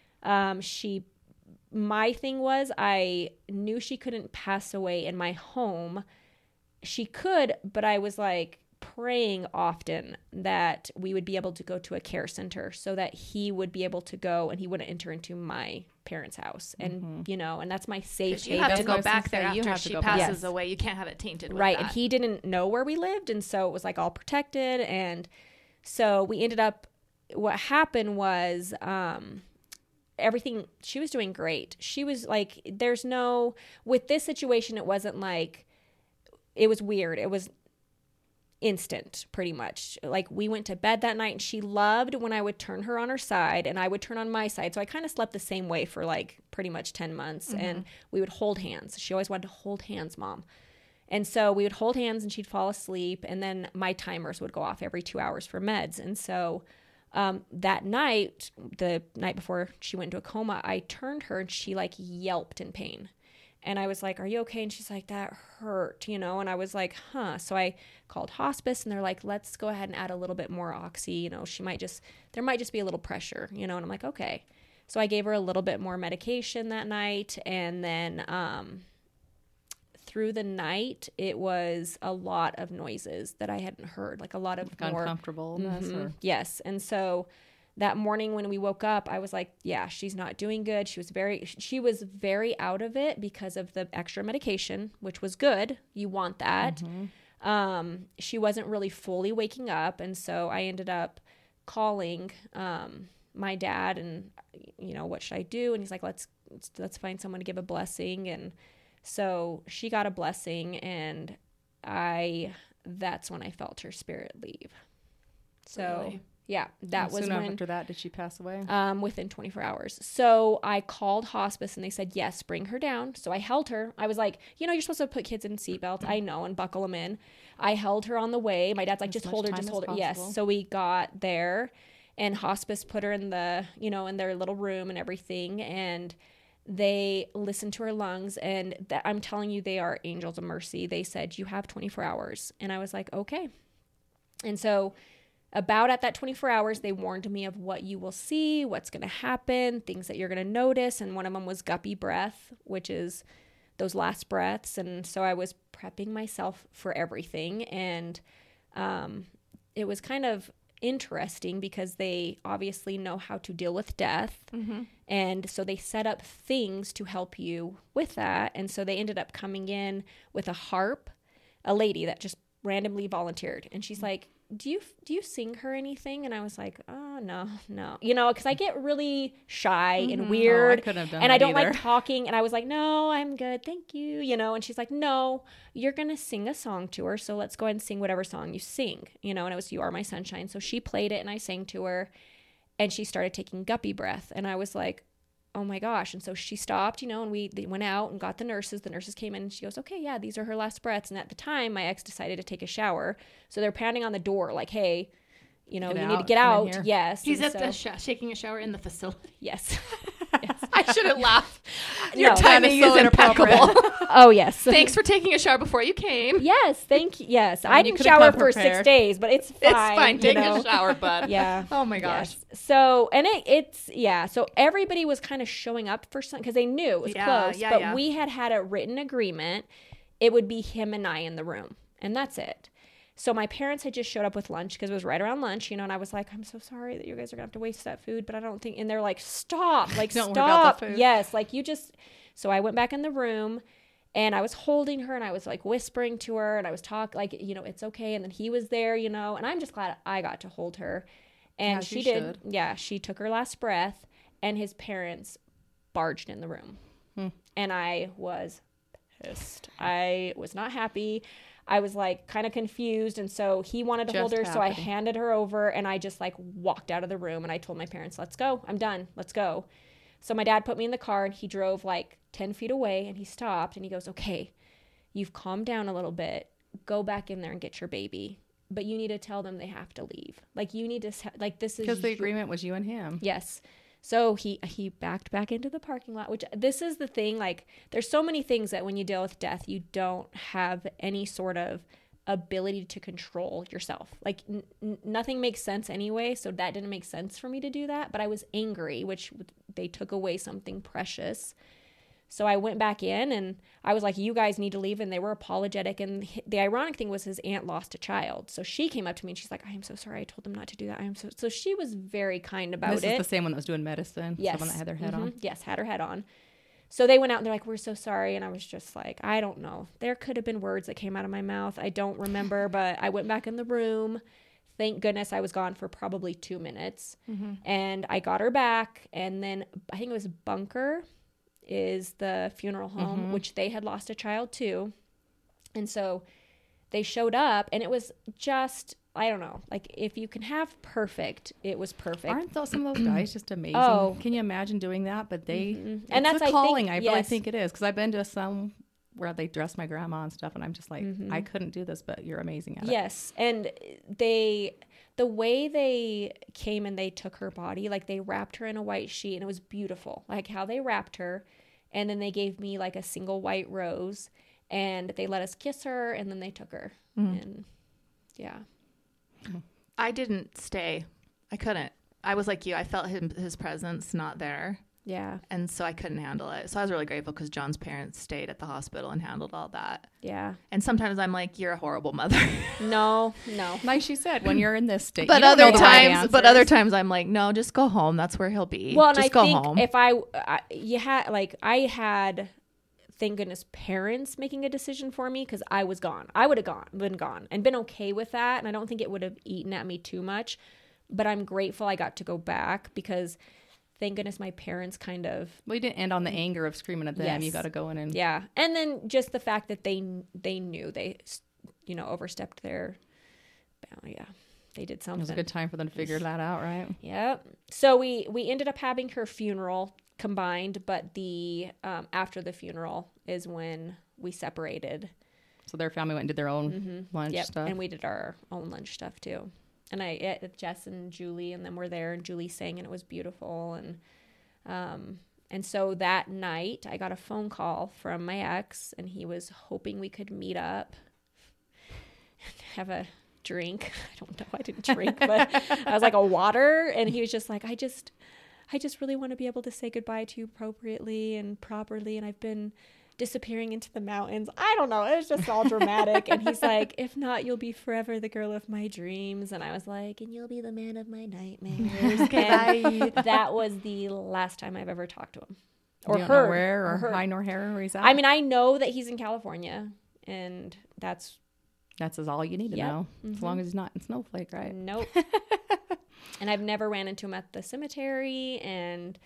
my thing was, I knew she couldn't pass away in my home. She could, but I was like praying often that we would be able to go to a care center so that he would be able to go and he wouldn't enter into my parents' house. And, you know, and that's my safe You have to haven. go I was gonna back there say, you after have to she go back. passes Yes. away. You can't have it tainted with Right. that. And he didn't know where we lived. And so it was like all protected. And so we ended up, what happened was, everything, she was doing great. She was like, with this situation, it wasn't like, it was weird. It was instant, pretty much. Like, we went to bed that night and she loved when I would turn her on her side and I would turn on my side. So I kind of slept the same way for like pretty much 10 months. And we would hold hands. She always wanted to hold hands, Mom. And so we would hold hands and she'd fall asleep. And then my timers would go off every 2 hours for meds. And so that night, the night before she went into a coma, I turned her and she like yelped in pain. And I was like, are you okay? And she's like, that hurt, you know? And I was like, huh. So I called hospice and they're like, let's go ahead and add a little bit more oxy. You know, there might just be a little pressure, you know? And I'm like, okay. So I gave her a little bit more medication that night. And then through the night, it was a lot of noises that I hadn't heard, like a lot of Like more uncomfortableness. Or Yes. And so that morning when we woke up, I was like, yeah, she's not doing good. She was very out of it because of the extra medication, which was good. You want that. She wasn't really fully waking up. And so I ended up calling my dad and, you know, what should I do? And he's like, let's find someone to give a blessing. And so she got a blessing and that's when I felt her spirit leave. So Really? yeah, that was soon when after that, did she pass away? within 24 hours. So I called hospice and they said, yes, bring her down. So I held her. I was like, you know, you're supposed to put kids in seatbelts. I know, and buckle them in. I held her on the way. My dad's like, just much hold her, time just as hold her. Yes. possible. So we got there and hospice put her in in their little room and everything. And they listened to her lungs. And I'm telling you, they are angels of mercy. They said, you have 24 hours. And I was like, okay. And so about at that 24 hours, they warned me of what you will see, what's going to happen, things that you're going to notice. And one of them was guppy breath, which is those last breaths. And so I was prepping myself for everything. And it was kind of interesting because they obviously know how to deal with death. And so they set up things to help you with that. And so they ended up coming in with a harp, a lady that just randomly volunteered. And she's like, do you sing her anything? And I was like, oh, no, because I get really shy and weird. I couldn't have done and that I don't either. like talking. And I was like, no, I'm good. Thank you. And she's like, no, you're going to sing a song to her. So let's go ahead and sing whatever song you sing, and it was You Are My Sunshine. So she played it and I sang to her and she started taking guppy breath. And I was like, oh my gosh. And so she stopped, and they went out and got the nurses. The nurses came in and she goes, okay, yeah, these are her last breaths. And at the time, my ex decided to take a shower. So they're pounding on the door like, hey, you need to get come in out. here. Yes. He's And at so- the shaking a shower in the facility. Yes. I shouldn't laugh. Your Your timing so is impeccable. Oh, yes. Thanks for taking a shower before you came. Yes. Thank you. Yes. I I mean, you didn't could've shower come for 6 prepared. days, but it's fine. It's fine. Take you know? a shower, bud. Yeah. Oh my gosh. Yes. So, and it's so everybody was kind of showing up for something because they knew it was close, but we had a written agreement. It would be him and I in the room, and that's it. So my parents had just showed up with lunch because it was right around lunch, and I was like, I'm so sorry that you guys are gonna have to waste that food, but I don't think, and they're like, stop, like, Don't worry stop. about the food. Yes. Like so I went back in the room and I was holding her and I was like whispering to her and I was talking like, it's okay. And then he was there, and I'm just glad I got to hold her. And As she you did. should. Yeah. She took her last breath and his parents barged in the room. And I was pissed. I was not happy. I was like kind of confused. And so he wanted to hold her. Just So I happening. handed her over and I just like walked out of the room and I told my parents, let's go. I'm done. Let's go. So my dad put me in the car and he drove like 10 feet away and he stopped and he goes, okay, you've calmed down a little bit. Go back in there and get your baby. But you need to tell them they have to leave. Like you need to, like this is. Because the agreement was you and him. Yes. So he backed back into the parking lot, which this is the thing. Like there's so many things that when you deal with death, you don't have any sort of ability to control yourself. Like nothing makes sense anyway. So that didn't make sense for me to do that. But I was angry, which they took away something precious. So I went back in and I was like, you guys need to leave. And they were apologetic. And the ironic thing was his aunt lost a child. So she came up to me and she's like, I am so sorry. I told them not to do that. So she was very kind about This it. is the same one that was doing medicine. Yes. Someone that had their head on. Yes, had her head on. So they went out and they're like, we're so sorry. And I was just like, I don't know. There could have been words that came out of my mouth. I don't remember, but I went back in the room. Thank goodness I was gone for probably 2 minutes. And I got her back. And then I think it was Bunker is the funeral home, which they had lost a child too. And so they showed up and it was just, I don't know, like if you can have perfect, it was perfect. Aren't those some of those guys just amazing? Oh. Can you imagine doing that? But they, And and that's, that's I a think- calling. I really yes. think it is because I've been to some where they dress my grandma and stuff, and I'm just like, I couldn't do this, but you're amazing at it. Yes. And the way they came and they took her body, like they wrapped her in a white sheet and it was beautiful, like how they wrapped her. And then they gave me like a single white rose and they let us kiss her and then they took her. And yeah. I didn't stay. I couldn't. I was like you. I felt his presence not there. Yeah. And so I couldn't handle it. So I was really grateful because John's parents stayed at the hospital and handled all that. Yeah. And sometimes I'm like, you're a horrible mother. No. Like she said, when you're in this state, But you don't know other the right times, answers. I'm like, no, just go home. That's where he'll be. Well, and just I go think home. if I had, thank goodness, parents making a decision for me because I was gone. I would have been gone and been okay with that. And I don't think it would have eaten at me too much. But I'm grateful I got to go back because thank goodness my parents kind of. We didn't end on the anger of screaming at them. Yes. You got to go in and Yeah. And then just the fact that they knew they, overstepped their bound. Yeah. They did it something. was a good time for them to figure that out, right? Yep. So we ended up having her funeral combined, but the after the funeral is when we separated. So their family went and did their own lunch Yep. stuff. And we did our own lunch stuff too. And Jess and Julie and them were there, and Julie sang, and it was beautiful. And so that night, I got a phone call from my ex, and he was hoping we could meet up, have a drink. I don't know. I didn't drink, but I was like a water. And he was just like, I just really want to be able to say goodbye to you appropriately and properly. And I've been disappearing into the mountains. I don't know. It was just all dramatic. And he's like, if not, you'll be forever the girl of my dreams. And I was like, and you'll be the man of my nightmares. And that was the last time I've ever talked to him. Or You don't know heard. where or heard. hi nor hair where he's at. I mean, I know that he's in California, and that's that's all you need to Yep. know. As long as he's not in Snowflake, right? nope. And I've never ran into him at the cemetery, and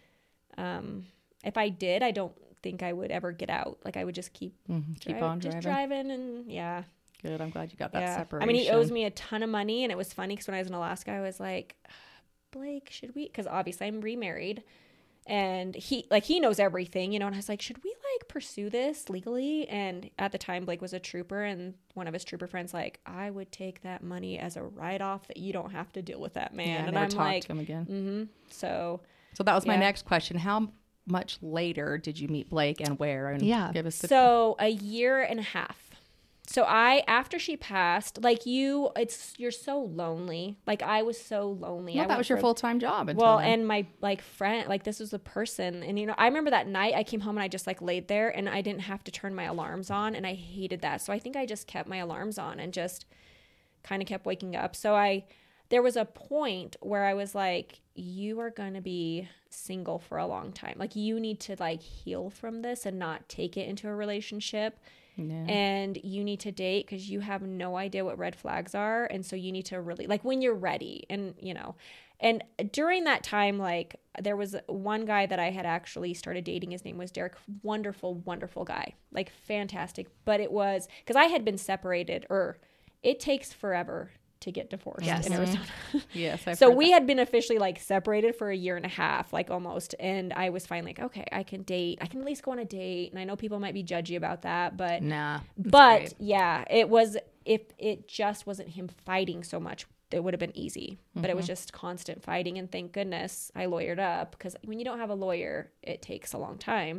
if I did, I don't think I would ever get out. Like I would just keep Keep on driving. driving, and yeah. Good. I'm glad you got that Yeah. separation. I mean, he owes me a ton of money, and it was funny because when I was in Alaska, I was like, Blake, should we? Because obviously I'm remarried, and he knows everything, you know. And I was like, should we like pursue this legally? And at the time, Blake was a trooper, and one of his trooper friends like, I would take that money as a write off that you don't have to deal with that man. Yeah, I and never I'm talked like, to him again. So So that was my Yeah. next question. How much later did you meet Blake and where? And Yeah. give us the So a year and a half. So after she passed, like you're so lonely. Like I was so lonely. Well, I that went was your from- full time job. Until Well, then. and my like friend, like this was a person, and you know, I remember that night I came home and I just like laid there, and I didn't have to turn my alarms on, and I hated that. So I think I just kept my alarms on and just kind of kept waking up. So there was a point where I was like, you are going to be single for a long time. Like you need to like heal from this and not take it into a relationship. Yeah. And you need to date because you have no idea what red flags are. And so you need to really, like when you're ready and, you know, and during that time, like there was one guy that I had actually started dating. His name was Derek. Wonderful, wonderful guy. Like fantastic. But it was because I had been separated, or it takes forever to get divorced Yes. in Arizona. yes. I've So heard we that. had been officially like separated for a year and a half, like almost. And I was finally like, okay, I can date. I can at least go on a date. And I know people might be judgy about that, but Nah. that's but great. yeah, it was, if it just wasn't him fighting so much, it would have been easy. But it was just constant fighting. And thank goodness I lawyered up, because when you don't have a lawyer, it takes a long time.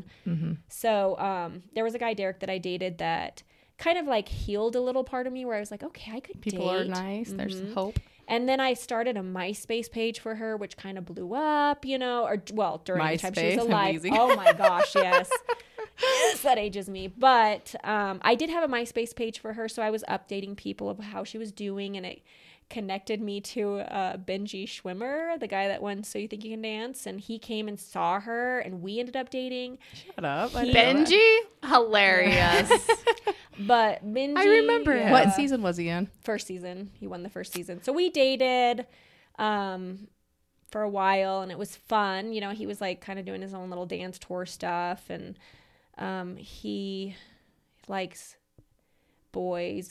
So there was a guy, Derek, that I dated that kind of like healed a little part of me where I was like, okay, I could People date. are nice. There's hope. And then I started a MySpace page for her, which kind of blew up, you know, or well, during the time she was MySpace, alive. amazing. Oh my gosh, yes. Yes, that ages me. But I did have a MySpace page for her, so I was updating people of how she was doing, and it connected me to Benji Schwimmer, the guy that won So You Think You Can Dance, and he came and saw her, and we ended up dating. Shut up. I He- didn't know that. Benji, hilarious. But Benji, I remember him. What season was he in? First season. He won the first season. So we dated for a while, and it was fun. You know, he was like kind of doing his own little dance tour stuff, and he likes boys.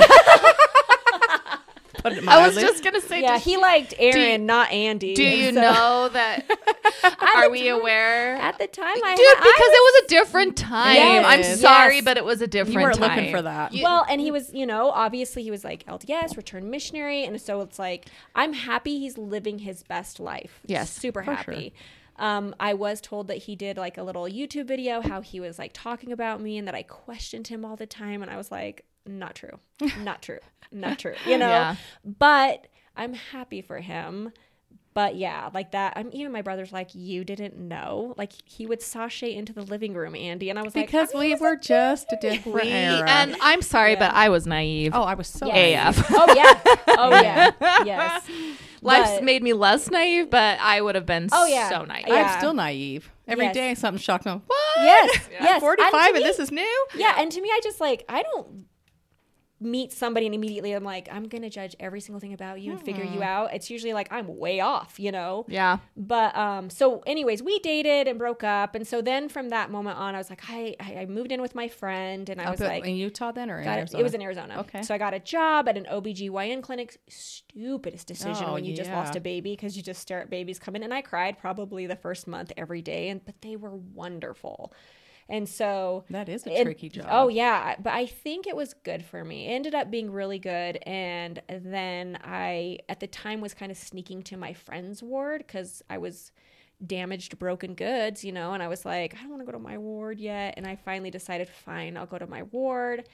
Put it I was mildly. just gonna say, Yeah, he liked Aaron, you- not Andy. do you So- know that? Are we aware? At the time, Dude, because it was a different time. Yes. I'm Yes. sorry, but it was a different You weren't time. looking for that. Well, and he was, you know, obviously he was like LDS, returned missionary. And so it's like, I'm happy he's living his best life. Yes, Super for happy. I was told that he did like a little YouTube video, how he was like talking about me and that I questioned him all the time. And I was like, not true, not true, not true, you know? Yeah. But I'm happy for him. But yeah, like that. Even my brother's like, you didn't know. Like he would sashay into the living room, Andy, and I was because like, we were just a different era. And I'm sorry, but I was naive. oh, I was so Yes. AF. Oh yeah. Oh yeah. Yes. Life's But- made me less naive, but I would have been Oh, yeah. so naive. Yeah. I'm still naive. Every Yes. day something shocked me. What? Yes. I'm Yes. 45 to and me- this is new? Yeah, and to me, I just like, I don't meet somebody and immediately I'm like, I'm gonna judge every single thing about you and figure you out. It's usually like I'm way off, you know. Yeah. But so anyways, we dated and broke up, and so then from that moment on, I was like, I moved in with my friend, and I was like, in Utah then or in got Arizona? it was in Arizona. Okay. So I got a job at an OBGYN clinic. Stupidest decision Oh, when you just yeah. lost a baby, because you just stare at babies come in. And I cried probably the first month every day, but they were wonderful. And so That is a and- tricky job. Oh yeah, but I think it was good for me. It ended up being really good. And then I, at the time, was kind of sneaking to my friend's ward because I was damaged, broken goods, you know. And I was like, I don't want to go to my ward yet. And I finally decided, fine, I'll go to my ward.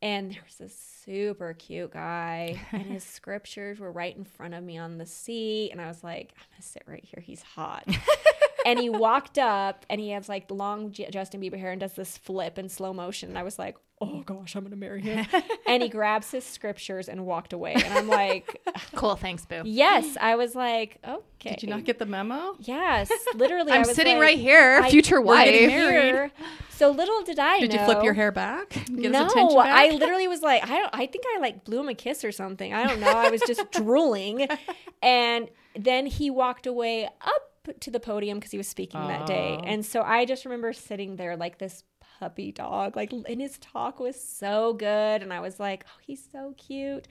And there was this super cute guy, and his scriptures were right in front of me on the seat. And I was like, I'm going to sit right here. He's hot. And he walked up, and he has like long Justin Bieber hair and does this flip in slow motion. And I was like, oh gosh, I'm going to marry him. And he grabs his scriptures and walked away. And I'm like, Cool. Thanks, boo. yes. I was like, okay. Did you not get the memo? Yes. Literally. I'm I was sitting like, right here, future we're getting wife. married. here. So little did I know. Did you flip your hair back? Get No, his attention back? I literally was like, I think I like blew him a kiss or something. I don't know. I was just drooling. And then he walked away up to the podium because he was speaking that day. And so I just remember sitting there like this puppy dog, like, and his talk was so good. And I was like, oh, he's so cute.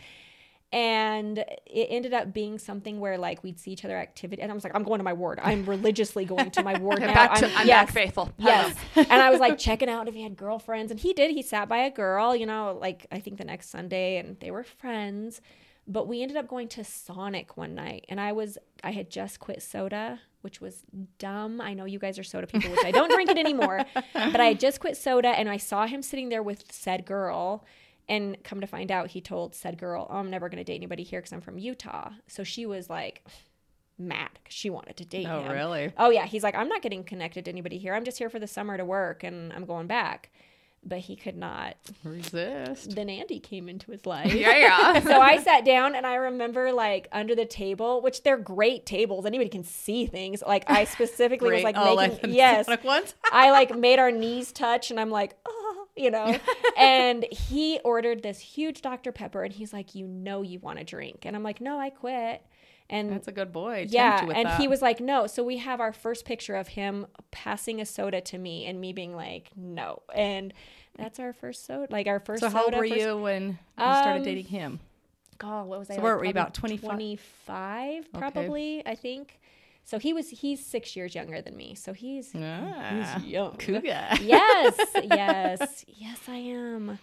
And it ended up being something where like we'd see each other activity. And I was like, I'm going to my ward. I'm religiously going to my ward now. I'm back faithful. Yes. And I was like checking out if he had girlfriends. And he did. He sat by a girl, you know, like I think the next Sunday, and they were friends. But we ended up going to Sonic one night. And I had just quit soda, which was dumb. I know you guys are soda people, which I don't drink it anymore. But I had just quit soda, and I saw him sitting there with said girl. And come to find out, he told said girl, oh, I'm never going to date anybody here because I'm from Utah. So she was like mad because she wanted to date him. Oh, really? Oh, yeah. He's like, I'm not getting connected to anybody here. I'm just here for the summer to work, and I'm going back. But he could not resist. Then Andy came into his life. Yeah. So I sat down, and I remember like under the table, which they're great tables. Anybody can see things. Like I specifically was like making, yes, ones? I like made our knees touch, and I'm like, oh, you know. And he ordered this huge Dr. Pepper, and he's like, you know, you want to drink. And I'm like, no, I quit. And That's a good boy. yeah, and he was like, no. So we have our first picture of him passing a soda to me, and me being like, no. And that's our first soda, like our first So soda. how old were you when you started dating him? God, what was I? So like, were we probably about 25? 25, probably, I think. So he's 6 years younger than me. So he's young. Cougar. Yes, I am.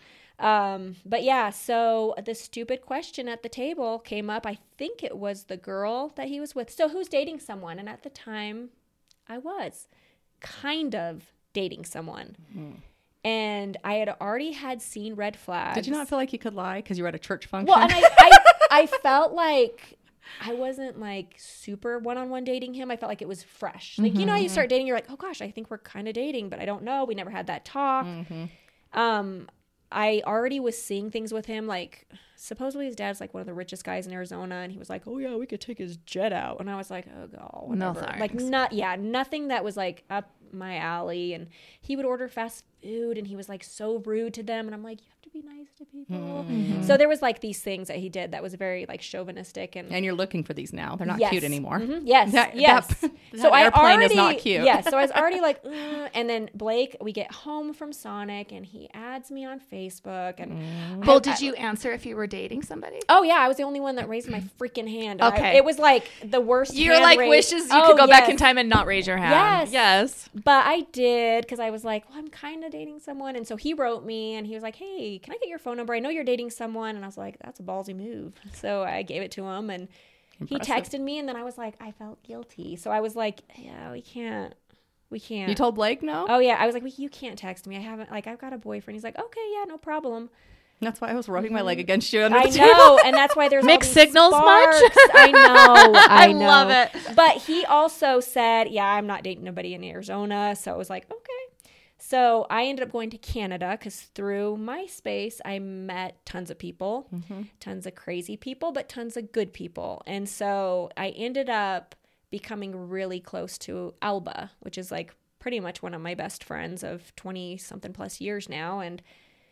But yeah, so the stupid question at the table came up. I think it was the girl that he was with. So who's dating someone? And at the time, I was kind of dating someone. Mm-hmm. And I had seen red flags. Did you not feel like you could lie because you were at a church function? Well, and I felt like I wasn't like super one-on-one dating him. I felt like it was fresh. Like, you know how you start dating, you're like, oh gosh, I think we're kind of dating, but I don't know. We never had that talk. Mm-hmm. I already was seeing things with him. Like, supposedly his dad's like one of the richest guys in Arizona. And he was like, oh yeah, we could take his jet out. And I was like, oh god, whatever. No, like nothing that was like up my alley. And he would order fast food, and he was like so rude to them. And I'm like, you have to be nice to people. Mm-hmm. So there was like these things that he did that was very like chauvinistic. And you're looking for these now. They're not yes. cute anymore. Mm-hmm. Yes. That So airplane is not cute. Yeah. So I was already like, and then Blake, we get home from Sonic, and he adds me on Facebook. And Well, did you answer if you were dating somebody? Oh yeah, I was the only one that raised my freaking hand. Okay. It was like the worst. You're like wishes you could go back in time and not raise your hand. Yes. But I did, because I was like, well, I'm kind of dating someone. And so he wrote me, and he was like, hey, can I get your phone number? I know you're dating someone. And I was like, that's a ballsy move. So I gave it to him, and he texted me, and then I was like, I felt guilty. So I was like, yeah, we can't. You told Blake no? Oh yeah. I was like, well, you can't text me. I've got a boyfriend. He's like, okay, yeah, no problem. That's why I was rubbing my leg against you. I know, and that's why there's mixed all these signals sparks. much. I know. I love it. But he also said, "Yeah, I'm not dating nobody in Arizona." So it was like, okay. So I ended up going to Canada because through MySpace, I met tons of people, tons of crazy people, but tons of good people, and so I ended up becoming really close to Alba, which is like pretty much one of my best friends of 20-something plus years now, and.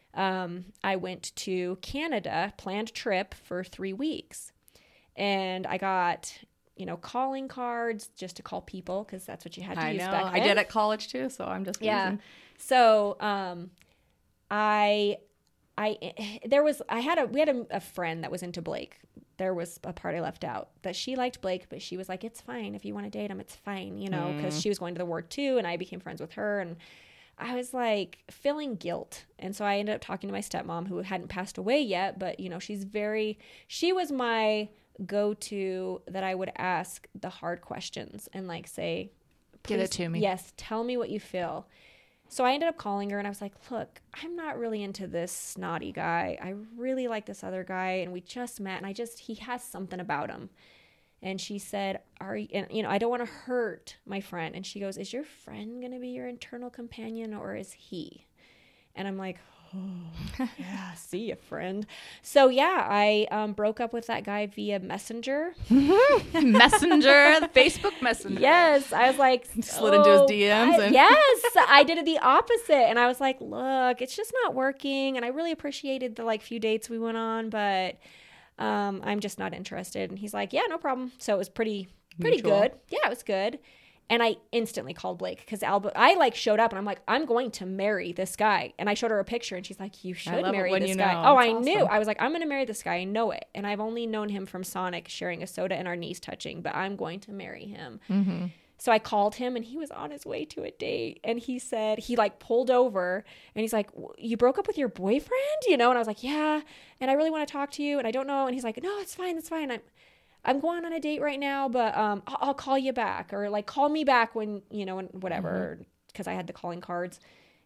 I went to Canada, planned trip for 3 weeks, and I got, calling cards just to call people, because that's what you had to use back then. I did at college too, so I'm just using. So, we had a friend that was into Blake. There was a part I left out that she liked Blake, but she was like, it's fine. If you want to date him, it's fine, because she was going to the ward too, and I became friends with her, and I was like feeling guilt. And so I ended up talking to my stepmom, who hadn't passed away yet, but she was my go-to that I would ask the hard questions and like say, give it to me. Yes. Tell me what you feel. So I ended up calling her and I was like, look, I'm not really into this snotty guy. I really like this other guy. And we just met and he has something about him. And she said, I don't want to hurt my friend. And she goes, is your friend going to be your internal companion or is he? And I'm like, oh, yeah, see you, friend. So yeah, I broke up with that guy via Messenger. Messenger, the Facebook Messenger. Yes, I was like, Slid into his DMs. Yes, I did it the opposite, and I was like, look, it's just not working, and I really appreciated the few dates we went on, but I'm just not interested. And he's like, yeah, no problem. So it was pretty Mutual. good. Yeah, it was good. And I instantly called Blake because I showed up and I'm like, I'm going to marry this guy. And I showed her a picture and she's like, you should love it marry when this you guy. know. Oh, That's I knew. awesome. I was like, I'm going to marry this guy. I know it. And I've only known him from Sonic sharing a soda and our knees touching, but I'm going to marry him. Mm-hmm. So I called him and he was on his way to a date. And he said, he pulled over and he's like, you broke up with your boyfriend? And I was like, yeah. And I really want to talk to you. And I don't know. And he's like, no, it's fine. It's fine. I'm going on a date right now, but I'll call you back or call me back when, and whatever, because I had the calling cards.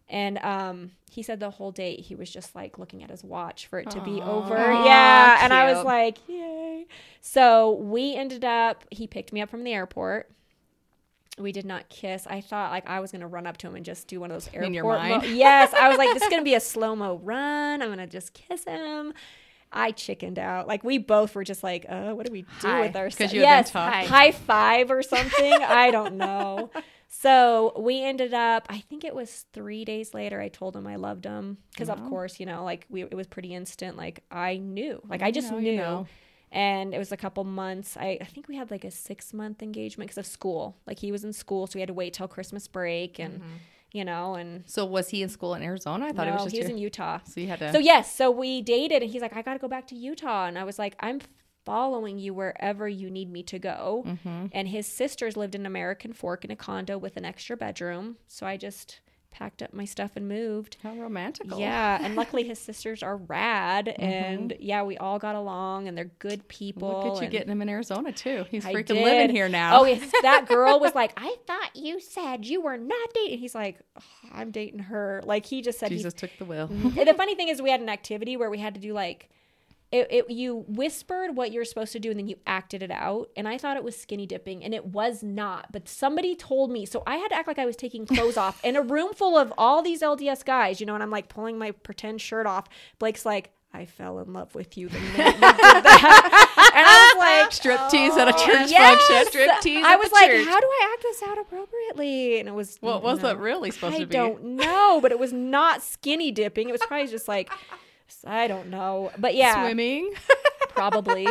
And he said the whole date he was just looking at his watch for it to be over. Aw, Yeah. And I was cute. like, yay. So we ended up, he picked me up from the airport. We did not kiss. I thought I was going to run up to him and just do one of those airport. In your mind? Yes. I was like, this is going to be a slow-mo run. I'm going to just kiss him. I chickened out. We both were just what do we do Hi. with ourselves? 'Cause you had been Yes, tough. high five or something. I don't know. So we ended up, I think it was 3 days later, I told him I loved him. Because of course, it was pretty instant. I knew. I just knew. And it was a couple months. I think we had a 6-month engagement because of school. He was in school, so we had to wait till Christmas break and, and So was he in school in Arizona? I thought no, it was just he was here. in Utah. So you had to. So yes, so we dated and he's like, I got to go back to Utah. And I was like, I'm following you wherever you need me to go. Mm-hmm. And his sisters lived in American Fork in a condo with an extra bedroom. So I just packed up my stuff and moved. How romantical. Yeah. And luckily his sisters are rad. And yeah, we all got along and they're good people. Look at you and getting him in Arizona too. He's I freaking did. living here now. Oh, yes, that girl was like, I thought you said you were not dating. He's like, oh, I'm dating her. He just said Jesus took the wheel. And the funny thing is we had an activity where we had to do you whispered what you're supposed to do and then you acted it out. And I thought it was skinny dipping and it was not. But somebody told me. So I had to act like I was taking clothes off in a room full of all these LDS guys, and I'm pulling my pretend shirt off. Blake's like, I fell in love with you the minute you did that. And I was like, Striptease at a church yes. function. Striptease I at was the like, church. how do I act this out appropriately? And it was What was that really supposed to be? I don't know, but it was not skinny dipping. It was probably just I don't know. But yeah, Swimming. probably.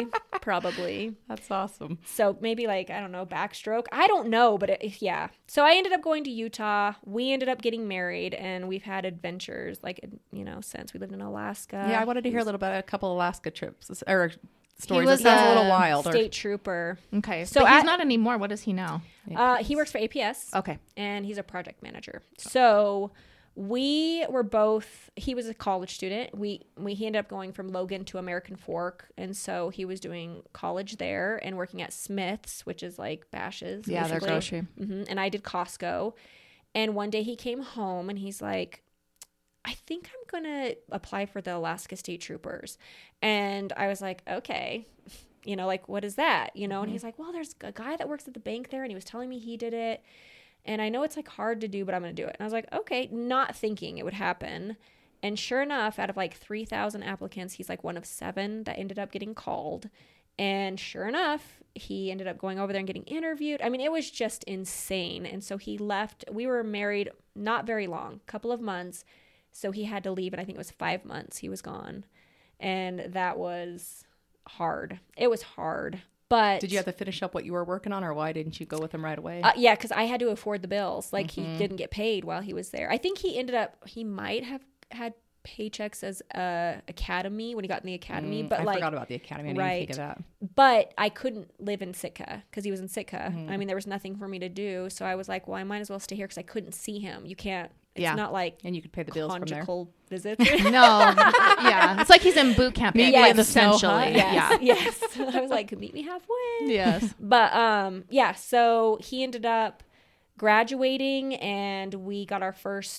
That's awesome. So maybe I don't know, backstroke. I don't know, but yeah. So I ended up going to Utah. We ended up getting married and we've had adventures since we lived in Alaska. Yeah, I wanted to hear a little bit a couple Alaska trips or stories. was It sounds a little a wild. State trooper. Okay. So So he's at- not anymore. What is he now? He works for APS. Okay. And he's a project manager. So we were both, he was a college student. He ended up going from Logan to American Fork. And so he was doing college there and working at Smith's, which is Bash's. Yeah, their basically. grocery. And I did Costco. And one day he came home and he's like, I think I'm going to apply for the Alaska State Troopers. And I was like, okay, what is that? And he's like, well, there's a guy that works at the bank there and he was telling me he did it. And I know it's hard to do, but I'm going to do it. And I was like, okay, not thinking it would happen. And sure enough, out of 3,000 applicants, he's one of 7 that ended up getting called. And sure enough, he ended up going over there and getting interviewed. I mean, it was just insane. And so he left. We were married not very long, a couple of months. So he had to leave. And I think it was 5 months he was gone. And that was hard. It was hard. But Did you have to finish up what you were working on, or why didn't you go with him right away? yeah, because I had to afford the bills. He didn't get paid while he was there. I think he might have had paychecks as academy when he got in the academy, but I forgot about the academy. I didn't right. think of that. But I couldn't live in Sitka because he was in Sitka. I mean, there was nothing for me to do, so I was like, well, I might as well stay here because I couldn't see him. You can't. It's Yeah. not like And you could pay the bills from there. conjugal visits. No. Yeah. It's like he's in boot camp. Meet me at the snow essentially. hut. Yeah. Yes. I was like, meet me halfway. Yes. But yeah, so he ended up graduating and we got our first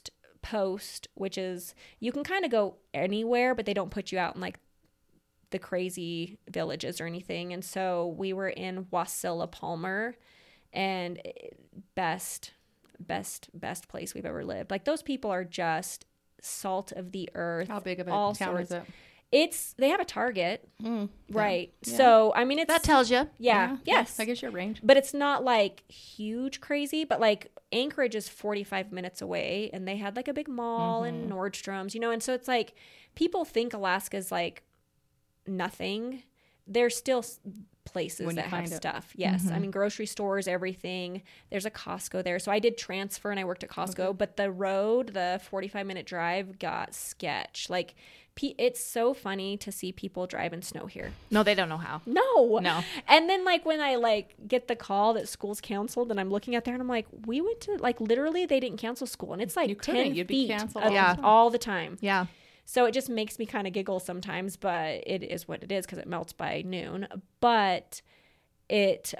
Post, which is, you can kind of go anywhere, but they don't put you out in like the crazy villages or anything. And so we were in Wasilla, Palmer, and best place we've ever lived. Like, those people are just salt of the earth. How big of a all town sorts. is it? They have a Target, right? Yeah. So I mean, it's That tells you. yes, I guess your range. but it's not like huge crazy. But like Anchorage is 45 minutes away, and they had like a big mall and Nordstrom's, and so it's like people think Alaska's like nothing. There's still places When you that have find it. stuff. Yes. I mean, grocery stores, everything. There's a Costco there. So I did transfer and I worked at Costco, but the 45-minute drive got sketch. Like, it's so funny to see people drive in snow here. No, they don't know how. No. And then like when I like get the call that school's canceled, and I'm looking at there and I'm like, we went to, like, literally they didn't cancel school, and it's like You 10 couldn't. You'd be feet canceled all the time. Yeah. So it just makes me kind of giggle sometimes, but it is what it is because it melts by noon. But it,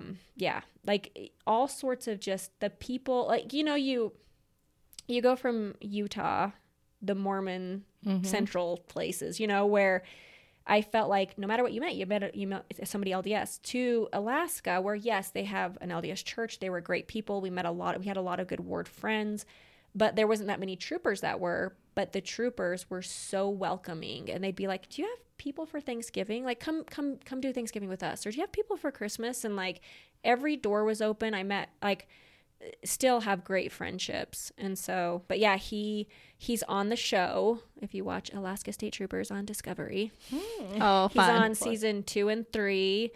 like all sorts of just the people, like, you go from Utah, the Mormon central places, where I felt like no matter what you met somebody LDS, to Alaska, where yes, they have an LDS church. They were great people. We had a lot of good ward friends, but there wasn't that many troopers that were. But the troopers were so welcoming, and they'd be like, "Do you have people for Thanksgiving? Like, come do Thanksgiving with us, or do you have people for Christmas?" And like every door was open. I met still have great friendships. And so, but yeah, he's on the show. If you watch Alaska State Troopers on Discovery, Oh, he's fun. on season 2 and 3.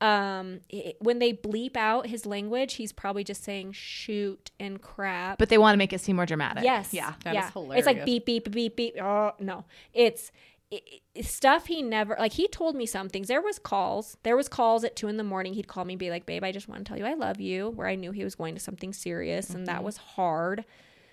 When they bleep out his language, he's probably just saying shoot and crap. But they want to make it seem more dramatic. Yes. Yeah. That yeah. is It's like hilarious. beep, beep, beep, beep. Oh, no. It's stuff he never, like, he told me some things. There was calls at 2 a.m. He'd call me and be like, babe, I just want to tell you I love you, where I knew he was going to something serious, and that was hard.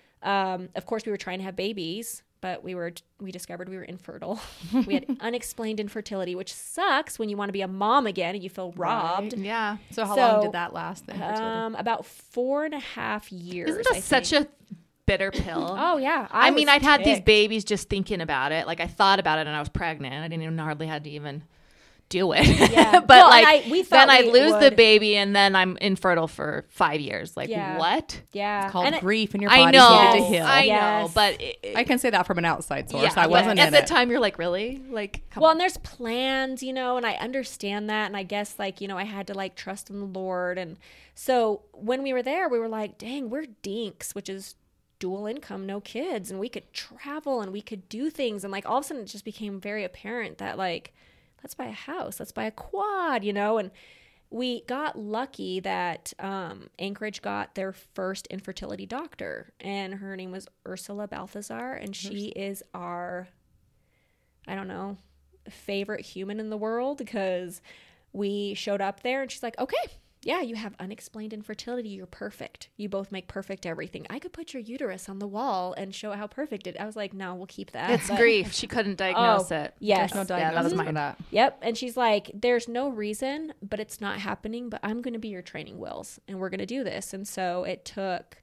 Of course, we were trying to have babies, but we discovered we were infertile. We had unexplained infertility, which sucks when you want to be a mom again and you feel robbed. Yeah. So how So, long did that last then? About 4.5 years. Isn't that such a bitter pill? Oh yeah. I mean, was I'd had these ticked. babies just thinking about it. Like, I thought about it and I was pregnant. I didn't even hardly had to even do it. Yeah. But Well, like, and we thought then I we lose the would. baby and then I'm infertile for 5 years. Like, Yeah. what? Yeah. It's called And it- grief, and your I body's know. needed to Yes. heal. I know. Yes. But I can say that from an outside source. yeah, I wasn't at in the it. time. You're like, really? Like, come Well, on. and there's plans, and I understand that. And I guess, like, I had to, like, trust in the Lord. And so when we were there, we were like, dang, we're dinks, which is dual income, no kids. And we could travel and we could do things. And, like, all of a sudden it just became very apparent that, like, let's buy a house, let's buy a quad, and we got lucky that Anchorage got their first infertility doctor, and her name was Ursula Balthazar, and she is our, I don't know, favorite human in the world, because we showed up there and she's like, okay, yeah, you have unexplained infertility. You're perfect. You both make perfect everything. I could put your uterus on the wall and show how perfect it. I was like, no, we'll keep that. It's But- grief. She couldn't diagnose Oh, it. yes. There's no Yeah, that was diagnosis mine. for that. Yep. And she's like, there's no reason, but it's not happening, but I'm going to be your training wheels and we're going to do this. And so it took,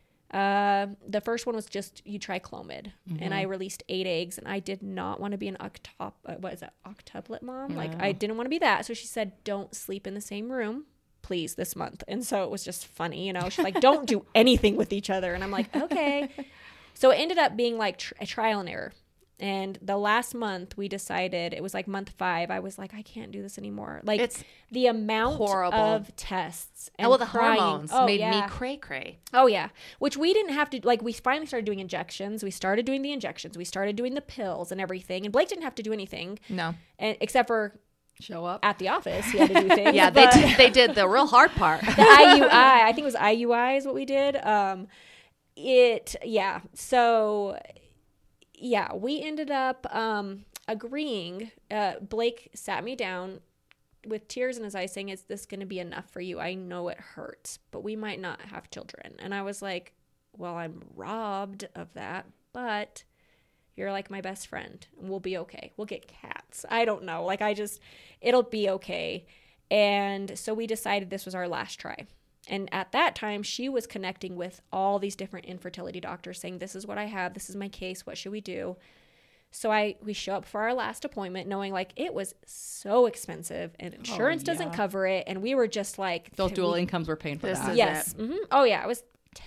the first one was just, you try Clomid, and I released 8 eggs, and I did not want to be an octuplet mom. Like, I didn't want to be that. So she said, don't sleep in the same room, please, this month. And so it was just funny, she's like, don't do anything with each other. And I'm like, okay. So it ended up being like a trial and error. And the last month we decided, it was like month 5. I was like, I can't do this anymore. Like, It's the amount horrible. of tests and Well, the crying. hormones Oh, made me yeah. cray-cray. Oh yeah, which we didn't have to, like, we finally started doing injections. We started doing the injections. We started doing the pills and everything. And Blake didn't have to do anything, No. and except for Show up. at the office, he had to do things. Yeah, but they did the real hard part. the IUI, I think it was IUI is what we did. So yeah, we ended up agreeing. Blake sat me down with tears in his eyes saying, is this going to be enough for you? I know it hurts, but we might not have children. And I was like, well, I'm robbed of that, but you're like my best friend and we'll be okay. We'll get cats. I don't know. Like, it'll be okay. And so we decided this was our last try. And at that time, she was connecting with all these different infertility doctors saying, this is what I have. This is my case. What should we do? So we show up for our last appointment knowing like it was so expensive and insurance doesn't cover it. And we were just like. Those dual incomes were paying for This that. is Yes. Oh, yeah. It was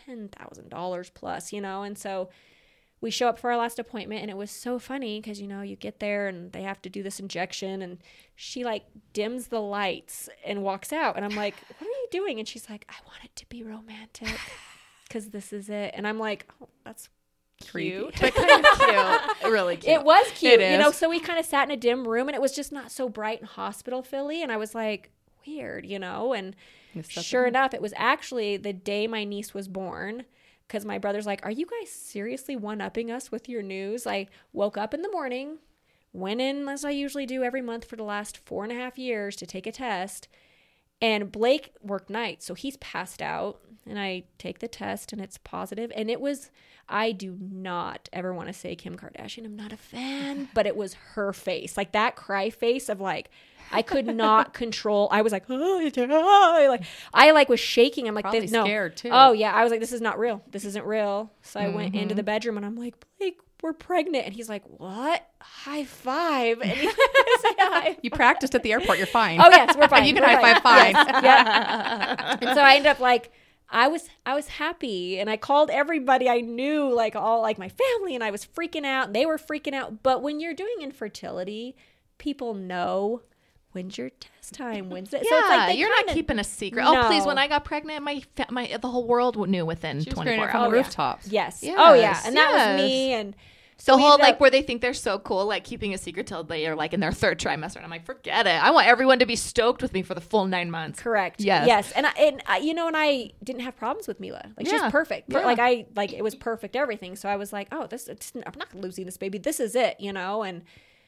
$10,000 plus, you know. And so we show up for our last appointment and it was so funny because, you know, you get there and they have to do this injection and she like dims the lights and walks out. And I'm like, what are you doing? And she's like, I want it to be romantic because this is it. And I'm like, oh, that's cute. But kind of cute. Really cute. It was cute, It you know. is. So we kind of sat in a dim room and it was just not so bright and hospital Philly. And I was like, weird, you know. And sure enough, it was actually the day my niece was born. Because my brother's like, are you guys seriously one-upping us with your news? I woke up in the morning, went in as I usually do every month for the last 4.5 years to take a test. And Blake worked nights, so he's passed out. And I take the test and it's positive. And it was, I do not ever want to say Kim Kardashian. I'm not a fan. But it was her face. Like that cry face of like, I could not control. I was like, like I like was shaking. I'm like, Probably no. scared, too. Oh yeah, I was like, this is not real. This isn't real. So I went into the bedroom and I'm like, Blake, we're pregnant. And he's like, what? High five. And he said hi. You practiced at the airport. You're fine. Oh yes, we're fine. You can We're high five fine. Yes, yeah. And so I ended up like, I was happy and I called everybody I knew, like all like my family, and I was freaking out and they were freaking out. But when you're doing infertility, people know. When's your test time? When's it? Yeah, So it's like you're not keeping a secret. Oh, please! When I got pregnant, the whole world knew within She was 24 screaming from hours. the rooftops. Yes. Yes, Oh yeah. And that yes. was me. And so The we whole ended like up- where they think they're so cool, like keeping a secret till they are like in their 3rd trimester, and I'm like, forget it. I want everyone to be stoked with me for the full 9 months. Correct. Yes. Yes. And I you know, and I didn't have problems with Mila. Like she's Yeah. perfect. Yeah. Like it was perfect everything. So I was like, oh, I'm not losing this baby. This is it, you know. And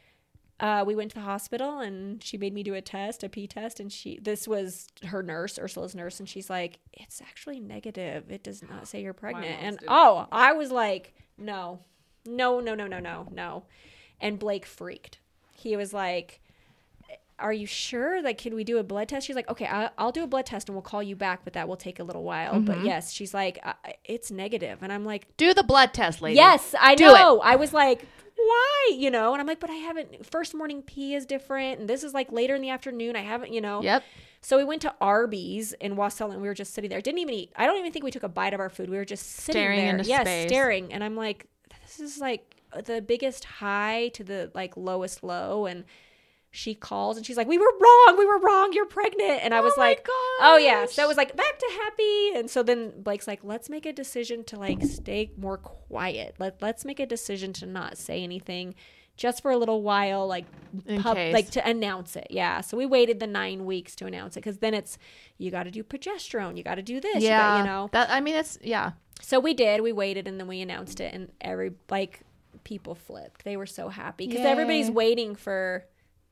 we went to the hospital and she made me do a pee test, and this was her nurse, Ursula's nurse, and she's like, it's actually negative. It does not say you're pregnant. mom's And did. I was like, no. And Blake freaked. He was like, are you sure? Like, can we do a blood test? She's like, okay, I'll do a blood test and we'll call you back, but that will take a little while. But yes, she's like, it's negative. And I'm like, Do the blood test, lady. yes, I Do know. I was like, why? You know, and I'm like, but I haven't, first morning pee is different. And this is like later in the afternoon. I haven't, you know. Yep. So we went to Arby's in Wasilla and we were just sitting there. Didn't even eat. I don't even think we took a bite of our food. We were just sitting Staring there. into yes, space. staring. And I'm like, this is like the biggest high to the like lowest low. And she calls and she's like, we were wrong. You're pregnant. And I was like, oh yeah. So it was like back to happy. And so then Blake's like, let's make a decision to like stay more quiet. Let's make a decision to not say anything just for a little while, like In case. like to announce it. Yeah. So we waited the 9 weeks to announce it because then it's, you got to do progesterone. You got to do this. Yeah. You know. That, I mean, it's, yeah. So we did. We waited and then we announced it, and people flipped. They were so happy because Yay. everybody's waiting for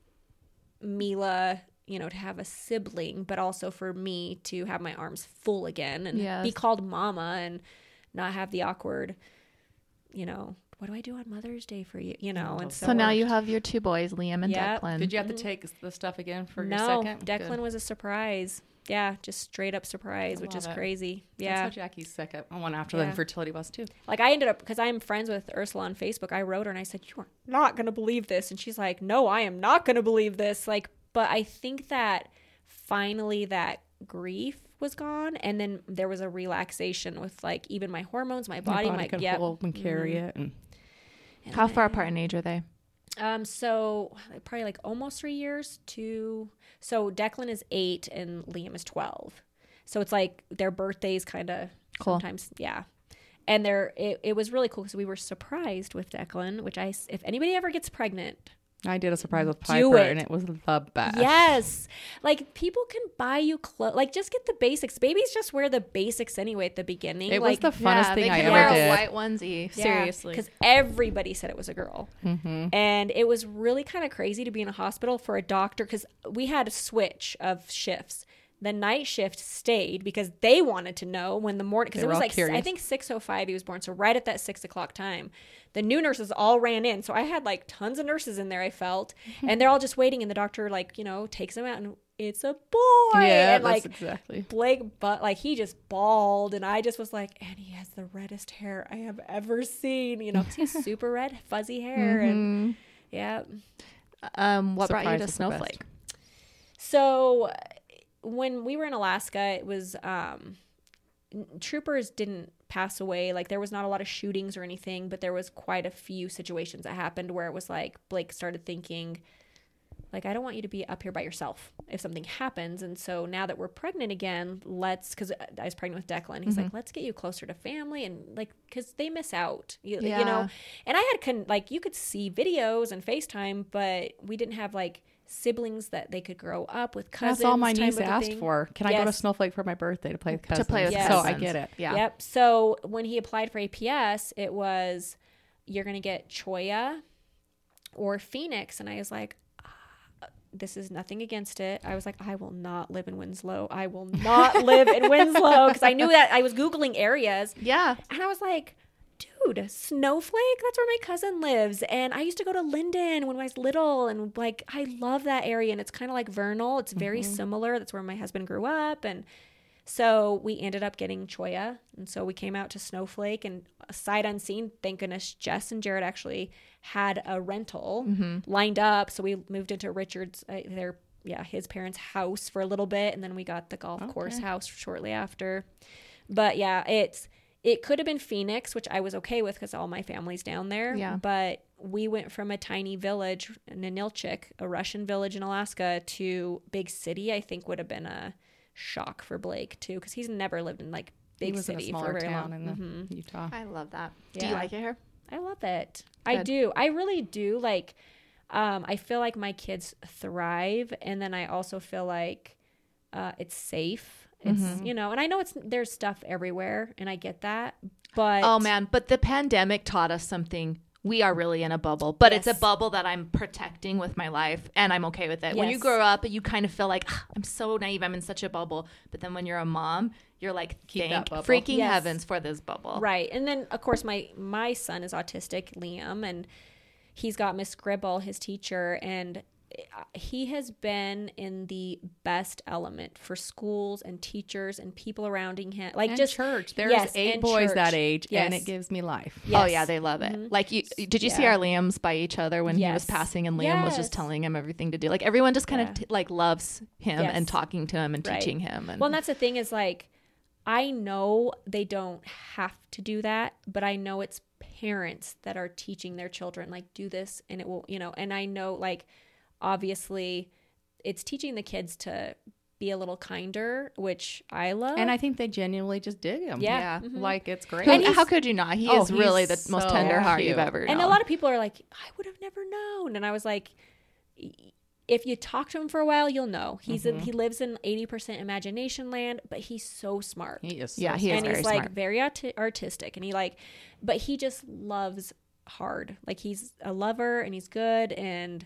Mila, you know, to have a sibling, but also for me to have my arms full again and Yes. be called mama and not have the awkward, you know, what do I do on Mother's Day for you? You know, and So now you have your 2 boys, Liam and Yep. Declan. Did you have to take the stuff again for your no, second? Declan Good. was a surprise. Yeah, just straight up surprise, I which is love it. crazy. That's Yeah. what Jackie's second one after Yeah. the infertility was too. Like I ended up, because I'm friends with Ursula on Facebook, I wrote her and I said, you are not going to believe this. And she's like, no, I am not going to believe this. Like, but I think that finally that grief was gone. And then there was a relaxation with like even my hormones, my body, my, could yep. hold and carry it. And And How far then- apart in age are they? So probably like almost 3 years so Declan is 8 and Liam is 12. So it's like their birthdays kind of Cool. sometimes. Yeah. And it was really cool because we were surprised with Declan, which if anybody ever gets pregnant, I did a surprise with Do Piper, it. and it was the best. yes, like people can buy you clothes, like just get the basics. Babies just wear the basics anyway at the beginning. It like, was the funnest they thing I can ever wear did. a white onesie. Seriously. because everybody said it was a girl. Mm-hmm. And it was really kind of crazy to be in a hospital for a doctor because we had a switch of shifts. The night shift stayed because they wanted to know when the morning, because They it were was all like, curious. I think 6:05 he was born. So right at that 6 o'clock time, the new nurses all ran in. So I had like tons of nurses in there, I felt, and they're all just waiting. And the doctor, like, you know, takes them out and it's a boy. Yeah, and that's like exactly. Blake, but like he just bawled, and I just was like, and he has the reddest hair I have ever seen. You know, 'cause he has super red, fuzzy hair, and yeah. What brought you Surprise to is the Snowflake? So when we were in Alaska, it was troopers didn't pass away. Like there was not a lot of shootings or anything, but there was quite a few situations that happened where it was like Blake started thinking, like, I don't want you to be up here by yourself if something happens. And so now that we're pregnant again, because I was pregnant with Declan, he's like, let's get you closer to family, and like, because they miss out, you know. And I had like, you could see videos and FaceTime, but we didn't have like siblings that they could grow up with, cousins. That's all my time niece with the asked thing. for. Can I go to Yes. Snowflake for my birthday to play with cousins? play with Yes. So I cousins. get it. Yeah. Yep. So when he applied for APS, it was, you're going to get Cholla or Phoenix. And I was like, this is nothing against it. I was like, I will not live in Winslow. I will not live in Winslow. Because I knew that. I was Googling areas. Yeah. And I was like, dude, Snowflake? That's where my cousin lives. And I used to go to Linden when I was little. And like, I love that area. And it's kind of like Vernal. It's very similar. That's where my husband grew up. And so we ended up getting Cholla. And so we came out to Snowflake, and sight unseen, thank goodness, Jess and Jared actually had a rental lined up. So we moved into Richard's, his parents' house for a little bit. And then we got the golf course house shortly after. But yeah, it could have been Phoenix, which I was okay with because all my family's down there. Yeah. But we went from a tiny village, Ninilchik, a Russian village in Alaska, to big city. I think would have been a shock for Blake too, because he's never lived in like He big was in a city for smaller very town long. in Utah. I love that. Do you Yeah. like it here? I love it. I Good. do. I really do. Like, I feel like my kids thrive, and then I also feel like it's safe. It's you know, and I know there's stuff everywhere, and I get that. But Oh man, but the pandemic taught us something. We are really in a bubble, but it's a Yes. bubble that I'm protecting with my life, and I'm okay with it. When you Yes. grow up, you kind of feel like, I'm so naive, I'm in such a bubble. But then when you're a mom, you're like, Keep that thank bubble. freaking Yes. heavens for this bubble. Right. And then, of course, my son is autistic, Liam, and he's got Miss Gribble, his teacher, and he has been in the best element for schools and teachers and people around him. Like And just church. There's yes, 8 and boys church. that age, and Yes. it gives me life. Oh Yes. yeah, they love it. Like, did you see Yeah. our Liams by each other when he was Yes. passing, and Liam was Yes. just telling him everything to do? Like everyone just kind Yeah. of like loves him Yes. and talking to him and Right. teaching him. And Well, and that's the thing is like, I know they don't have to do that, but I know it's parents that are teaching their children, like, do this and it will, you know, and I know like, obviously it's teaching the kids to be a little kinder, which I love. And I think they genuinely just dig him. Yeah. Like, it's great. how could you not? He Oh, is really the he's most so tender heart cute. you've ever known. And a lot of people are like, I would have never known. And I was like, if you talk to him for a while, you'll know. He lives in 80% imagination land, but he's so smart. He is so Yeah, he is and very he's like smart. very artistic, and but he just loves hard. Like he's a lover, and he's good, and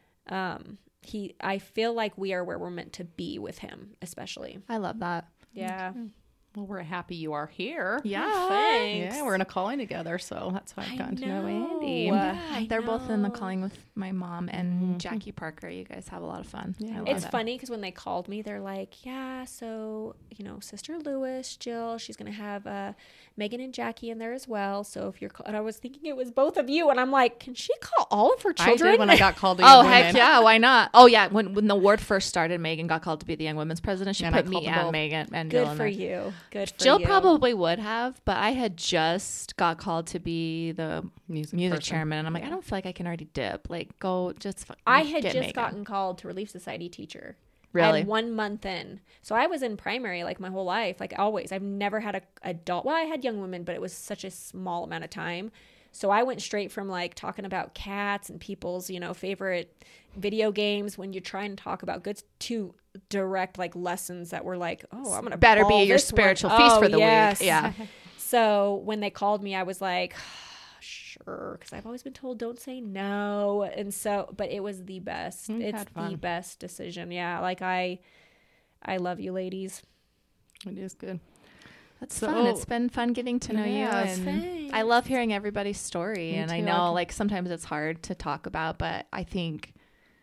I feel like we are where we're meant to be with him, especially. I love that. Yeah. Well, we're happy you are here. Yeah. Thanks. Yeah, we're in a calling together, so that's how I've gotten to know Andy. Yeah, They're both in the know. calling with my mom and Jackie Parker. You guys have a lot of fun. Yeah. I love It's it. funny because when they called me, they're like, yeah, so, you know, Sister Lewis, Jill, she's going to have Megan and Jackie in there as well. So if you're, and I was thinking it was both of you. And I'm like, can she call all of her I children? did when I got called to Oh Young heck Women. yeah! Why not? Oh yeah, when the ward first started, Megan got called to be the Young Women's President. She And I put called me them and both. Megan and Jill Good in for there. you. Good for Jill you. probably would have, but I had just got called to be the Music music person. chairman, and I'm like, I don't feel like I can already dip. Like, go just. I had get just Megan. gotten called to Relief Society teacher. Really? I'm 1 month in. So I was in primary like my whole life, like always. I've never had a adult. Well, I had young women, but it was such a small amount of time. So I went straight from like talking about cats and people's, you know, favorite video games when you're trying to talk about goods to direct like lessons that were like, oh, I'm going to Better be your spiritual feast for the week. Yeah. So when they called me, I was like, sure, because I've always been told don't say no. And so, but it was the best. It's had the fun. best decision. Yeah. Like I love you ladies. It is good. That's So- fun. It's been fun getting to know Yes, you. And thanks. I love hearing everybody's story. Me and I too. know like sometimes it's hard to talk about, but I think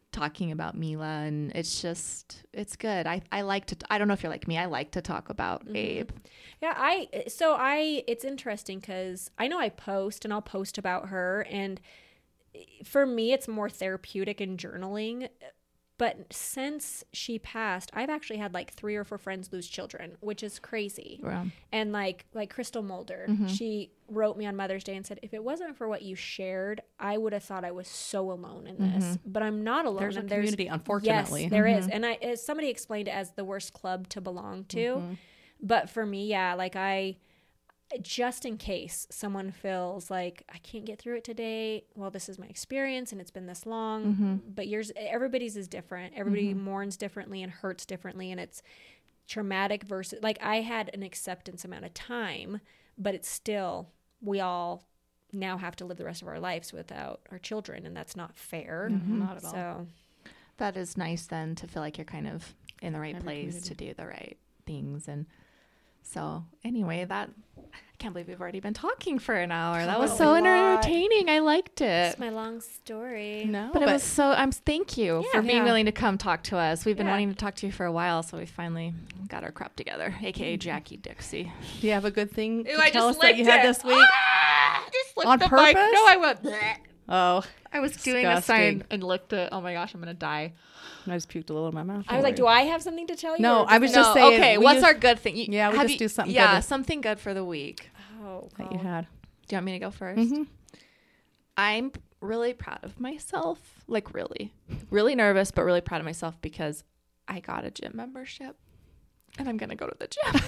talking about Mila, and it's good. I like to, I don't know if you're like me, I like to talk about Abe. Yeah, it's interesting because I know I post and I'll post about her, and for me it's more therapeutic and journaling. But since she passed, I've actually had like 3 or 4 friends lose children, which is crazy. Wow. And like Crystal Mulder, she wrote me on Mother's Day and said, if it wasn't for what you shared, I would have thought I was so alone in this. But I'm not alone. There's a And community, unfortunately. Yes, there is. And as somebody explained it as the worst club to belong to. But for me, yeah, like just in case someone feels like I can't get through it today, well, this is my experience and it's been this long, but everybody's is different. Everybody mourns differently and hurts differently, and it's traumatic versus, like, I had an acceptance amount of time, but it's still, we all now have to live the rest of our lives without our children, and that's not fair. Not at all. So That is nice then to feel like you're kind of in the right Every place to do the right things. And so anyway, I can't believe we've already been talking for an hour. That was so entertaining. I liked it. it's my long story. No, But it was so, thank you for being Yeah. willing to come talk to us. We've been Yeah. wanting to talk to you for a while, so we finally got our crap together, aka Jackie Dixie. Do you have a good thing to tell us that you had this week? Just licked On the mic. purpose? No, I went. Bleh. Oh, I was doing a sign Disgusting. and licked it. Oh my gosh, I'm gonna die. I just puked a little in my mouth. I was like, do I have something to tell you? No, or I does was it- just saying, okay. we What's use- our good thing? Yeah, we have just do something Yeah, good. something good for the week. Oh, that you well. had. Do you want me to go 1st? I'm really proud of myself. Like really, really nervous, but really proud of myself because I got a gym membership, and I'm gonna go to the gym.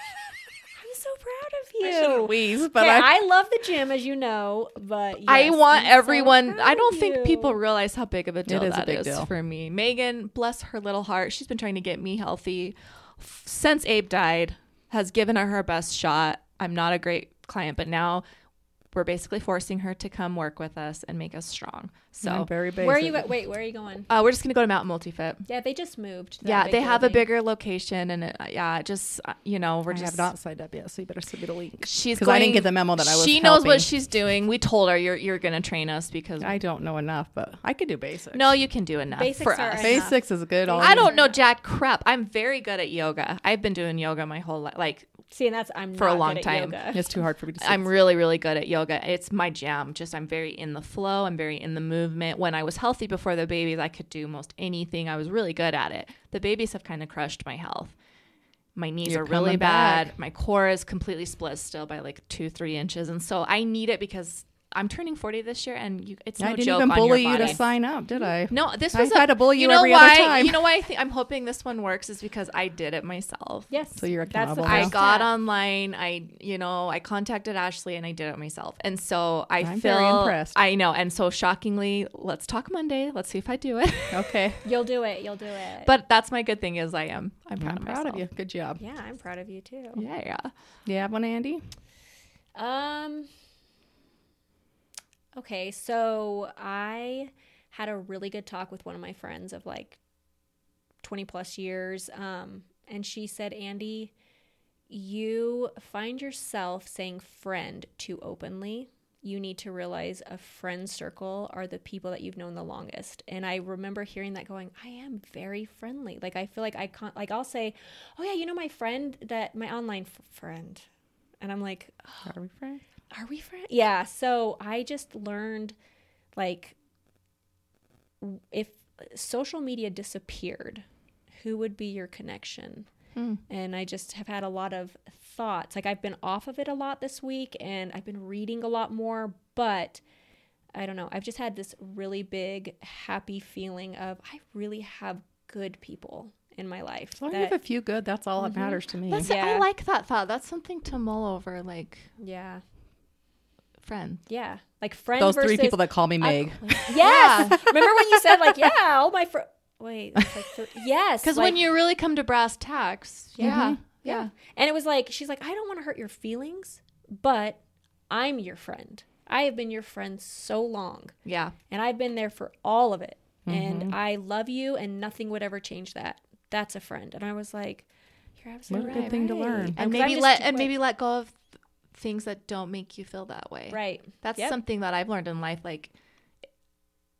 I'm so proud of I shouldn't you. wheeze, but Okay, I I love the gym, as you know, but I yes, want I'm so everyone. proud I don't of think you. people realize how big of a deal is a that big is deal. for me. Megan, bless her little heart, she's been trying to get me healthy since Abe died. Has given her best shot. I'm not a great client, but now we're basically forcing her to come work with us and make us strong. So I'm very basic. Where are you? Wait, where are you going? we're just gonna go to Mountain Multifit. Yeah, they just moved. to that Yeah, big they have a building. bigger location, and just we're I just have not signed up yet, so you better send me the link. She's because I didn't going- get the memo that I was. She knows helping. what she's doing. We told her you're gonna train us because I don't know enough, but I could do basics. no, you can do enough Basics for are us. enough. basics is good. I don't know jack crap. I'm very good at yoga. I've been doing yoga my whole life. Like See, and I'm for a not long good at time. yoga. It's too hard for me to. I'm really, really good at yoga. It's my jam. Just I'm very in the flow. I'm very in the movement. When I was healthy before the babies, I could do most anything. I was really good at it. The babies have kind of crushed my health. My knees You're are really coming bad. back. My core is completely split still by like 2-3 inches. And so I need it because I'm turning 40 this year, and it's no I didn't joke even on your bully you to body. sign up, did I? No, this I was had to bully you know every other why? time. You know why I'm hoping this one works is because I did it myself. Yes. So you're That's the accountable first now. I got step. online. I contacted Ashley and I did it myself. And so I'm feel very impressed. I know. And so shockingly, let's talk Monday. Let's see if I do it. Okay. You'll do it. You'll do it. But that's my good thing is I'm I'm proud of proud myself. of you. Good job. yeah, I'm proud of you too. Yeah. You have one, Andy? Okay, so I had a really good talk with one of my friends of like 20 plus years. And she said, Andy, you find yourself saying friend too openly. You need to realize a friend circle are the people that you've known the longest. And I remember hearing that going, I am very friendly. Like, I feel like I can't, like, I'll say, oh yeah, you know, my friend that my online friend. And I'm like, Are we friends? are we friends? Yeah. So I just learned, like, if social media disappeared, who would be your connection? And I just have had a lot of thoughts. Like, I've been off of it a lot this week, and I've been reading a lot more, but I don't know. I've just had this really big, happy feeling of I really have good people in my life. As long as you have a few good, that's all that matters to me. I Yeah. like that thought. That's something to mull over, like yeah. friend. Yeah. Like friends Those versus three people that call me Meg. Yes. Remember when you said like, yeah, all my friends. Wait, that's like yes. Because like, when you really come to brass tacks, yeah. and it was like she's like, I don't want to hurt your feelings, but I'm your friend. I have been your friend so long, Yeah. and I've been there for all of it, and I love you, and nothing would ever change that. That's a friend. And I was like, you're absolutely What a good right. thing to learn. And 'cause I'm maybe just let go of things that don't make you feel that way. right. That's Yep. something that I've learned in life. Like,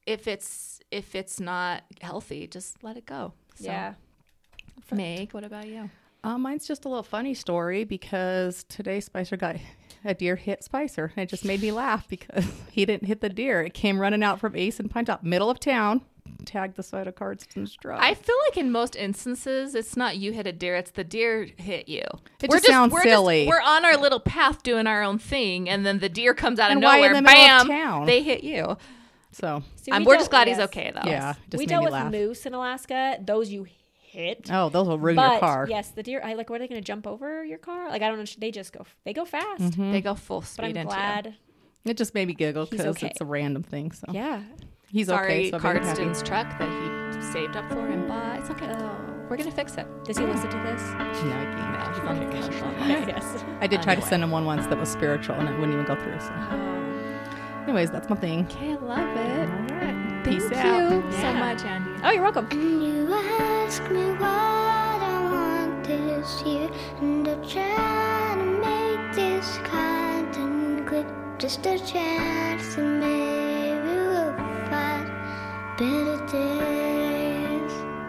if it's not healthy, just let it go. So, Yeah. Meg, what about you? Mine's just a little funny story because today Spicer got a deer hit Spicer. And it just made me laugh because he didn't hit the deer. It came running out from Ace and Pine Top, middle of town, tagged the side of Cardston's truck. I feel like in most instances, it's not you hit a deer; it's the deer hit you. It just sounds silly. We're on our little path doing our own thing, and then the deer comes out of And why nowhere. in the middle of Bam! town? They hit you. So, See, We're just glad yes. he's okay though. yeah, just We made dealt me with laugh. moose in Alaska. Those you hit. Oh, those will ruin but your car. yes, the deer. I like. What are they going to jump over your car? Like I don't know. They just go. They go fast. Mm-hmm. They go full But speed I'm into glad. It just made me giggle He's because okay. it's a random thing. So Yeah. he's you. Sorry, okay. So I'm very happy. Cardston's truck that he saved up for and bought. It's okay. Oh. We're gonna fix it. Does he listen to this? No, I can't. He's on vacation. Okay, yes. I did try to Anyway. send him one once that was spiritual, and it wouldn't even go through. So, anyways, that's my thing. Okay, I love it. All right. Thank Peace you out. so Yeah. much, Andy. Oh, you're welcome. And you ask me what I want this year, and I try to make this kind and quick, just a chance that maybe we'll find better days.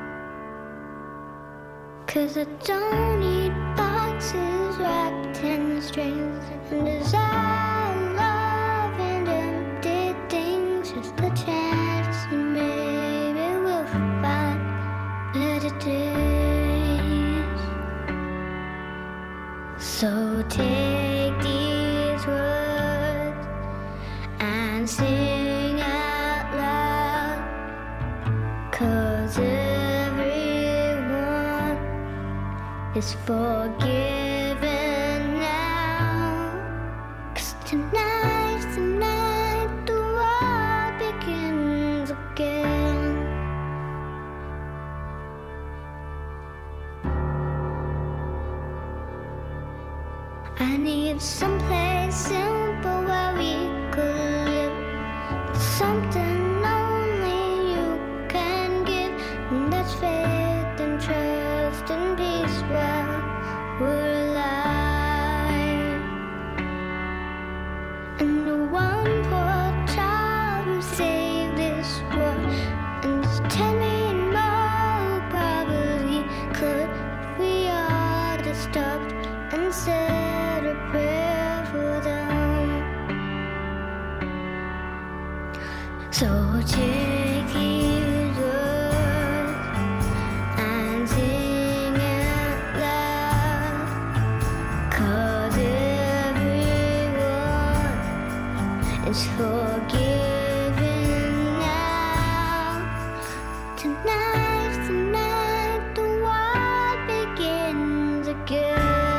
'Cause I don't need boxes wrapped in strings and desire love and empty things, just a chance that maybe we'll find better days. So take these words and sing out loud, 'cause everyone is forgiven now. 'Cause tonight's the night the world begins again. I need someplace simple where we could live, something only you can give, and that's faith and trust and peace while we're alive. And the one poor child who saved this world, and there's 10 million more who probably could, if we all just stopped and said a prayer for them. So take these words and sing it loud, 'cause everyone is forgiven now. Tonight's the night the world begins again.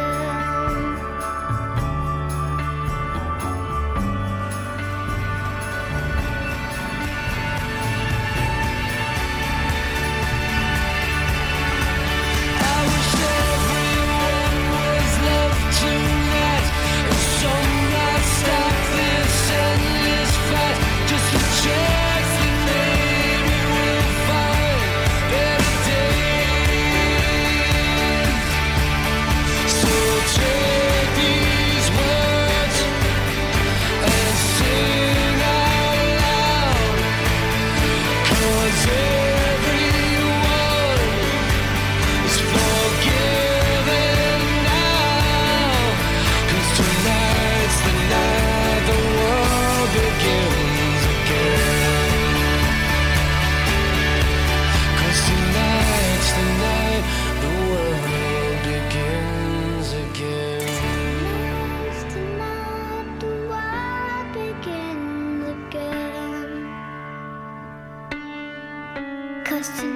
Tonight's the night the world begins again. 'Cause tonight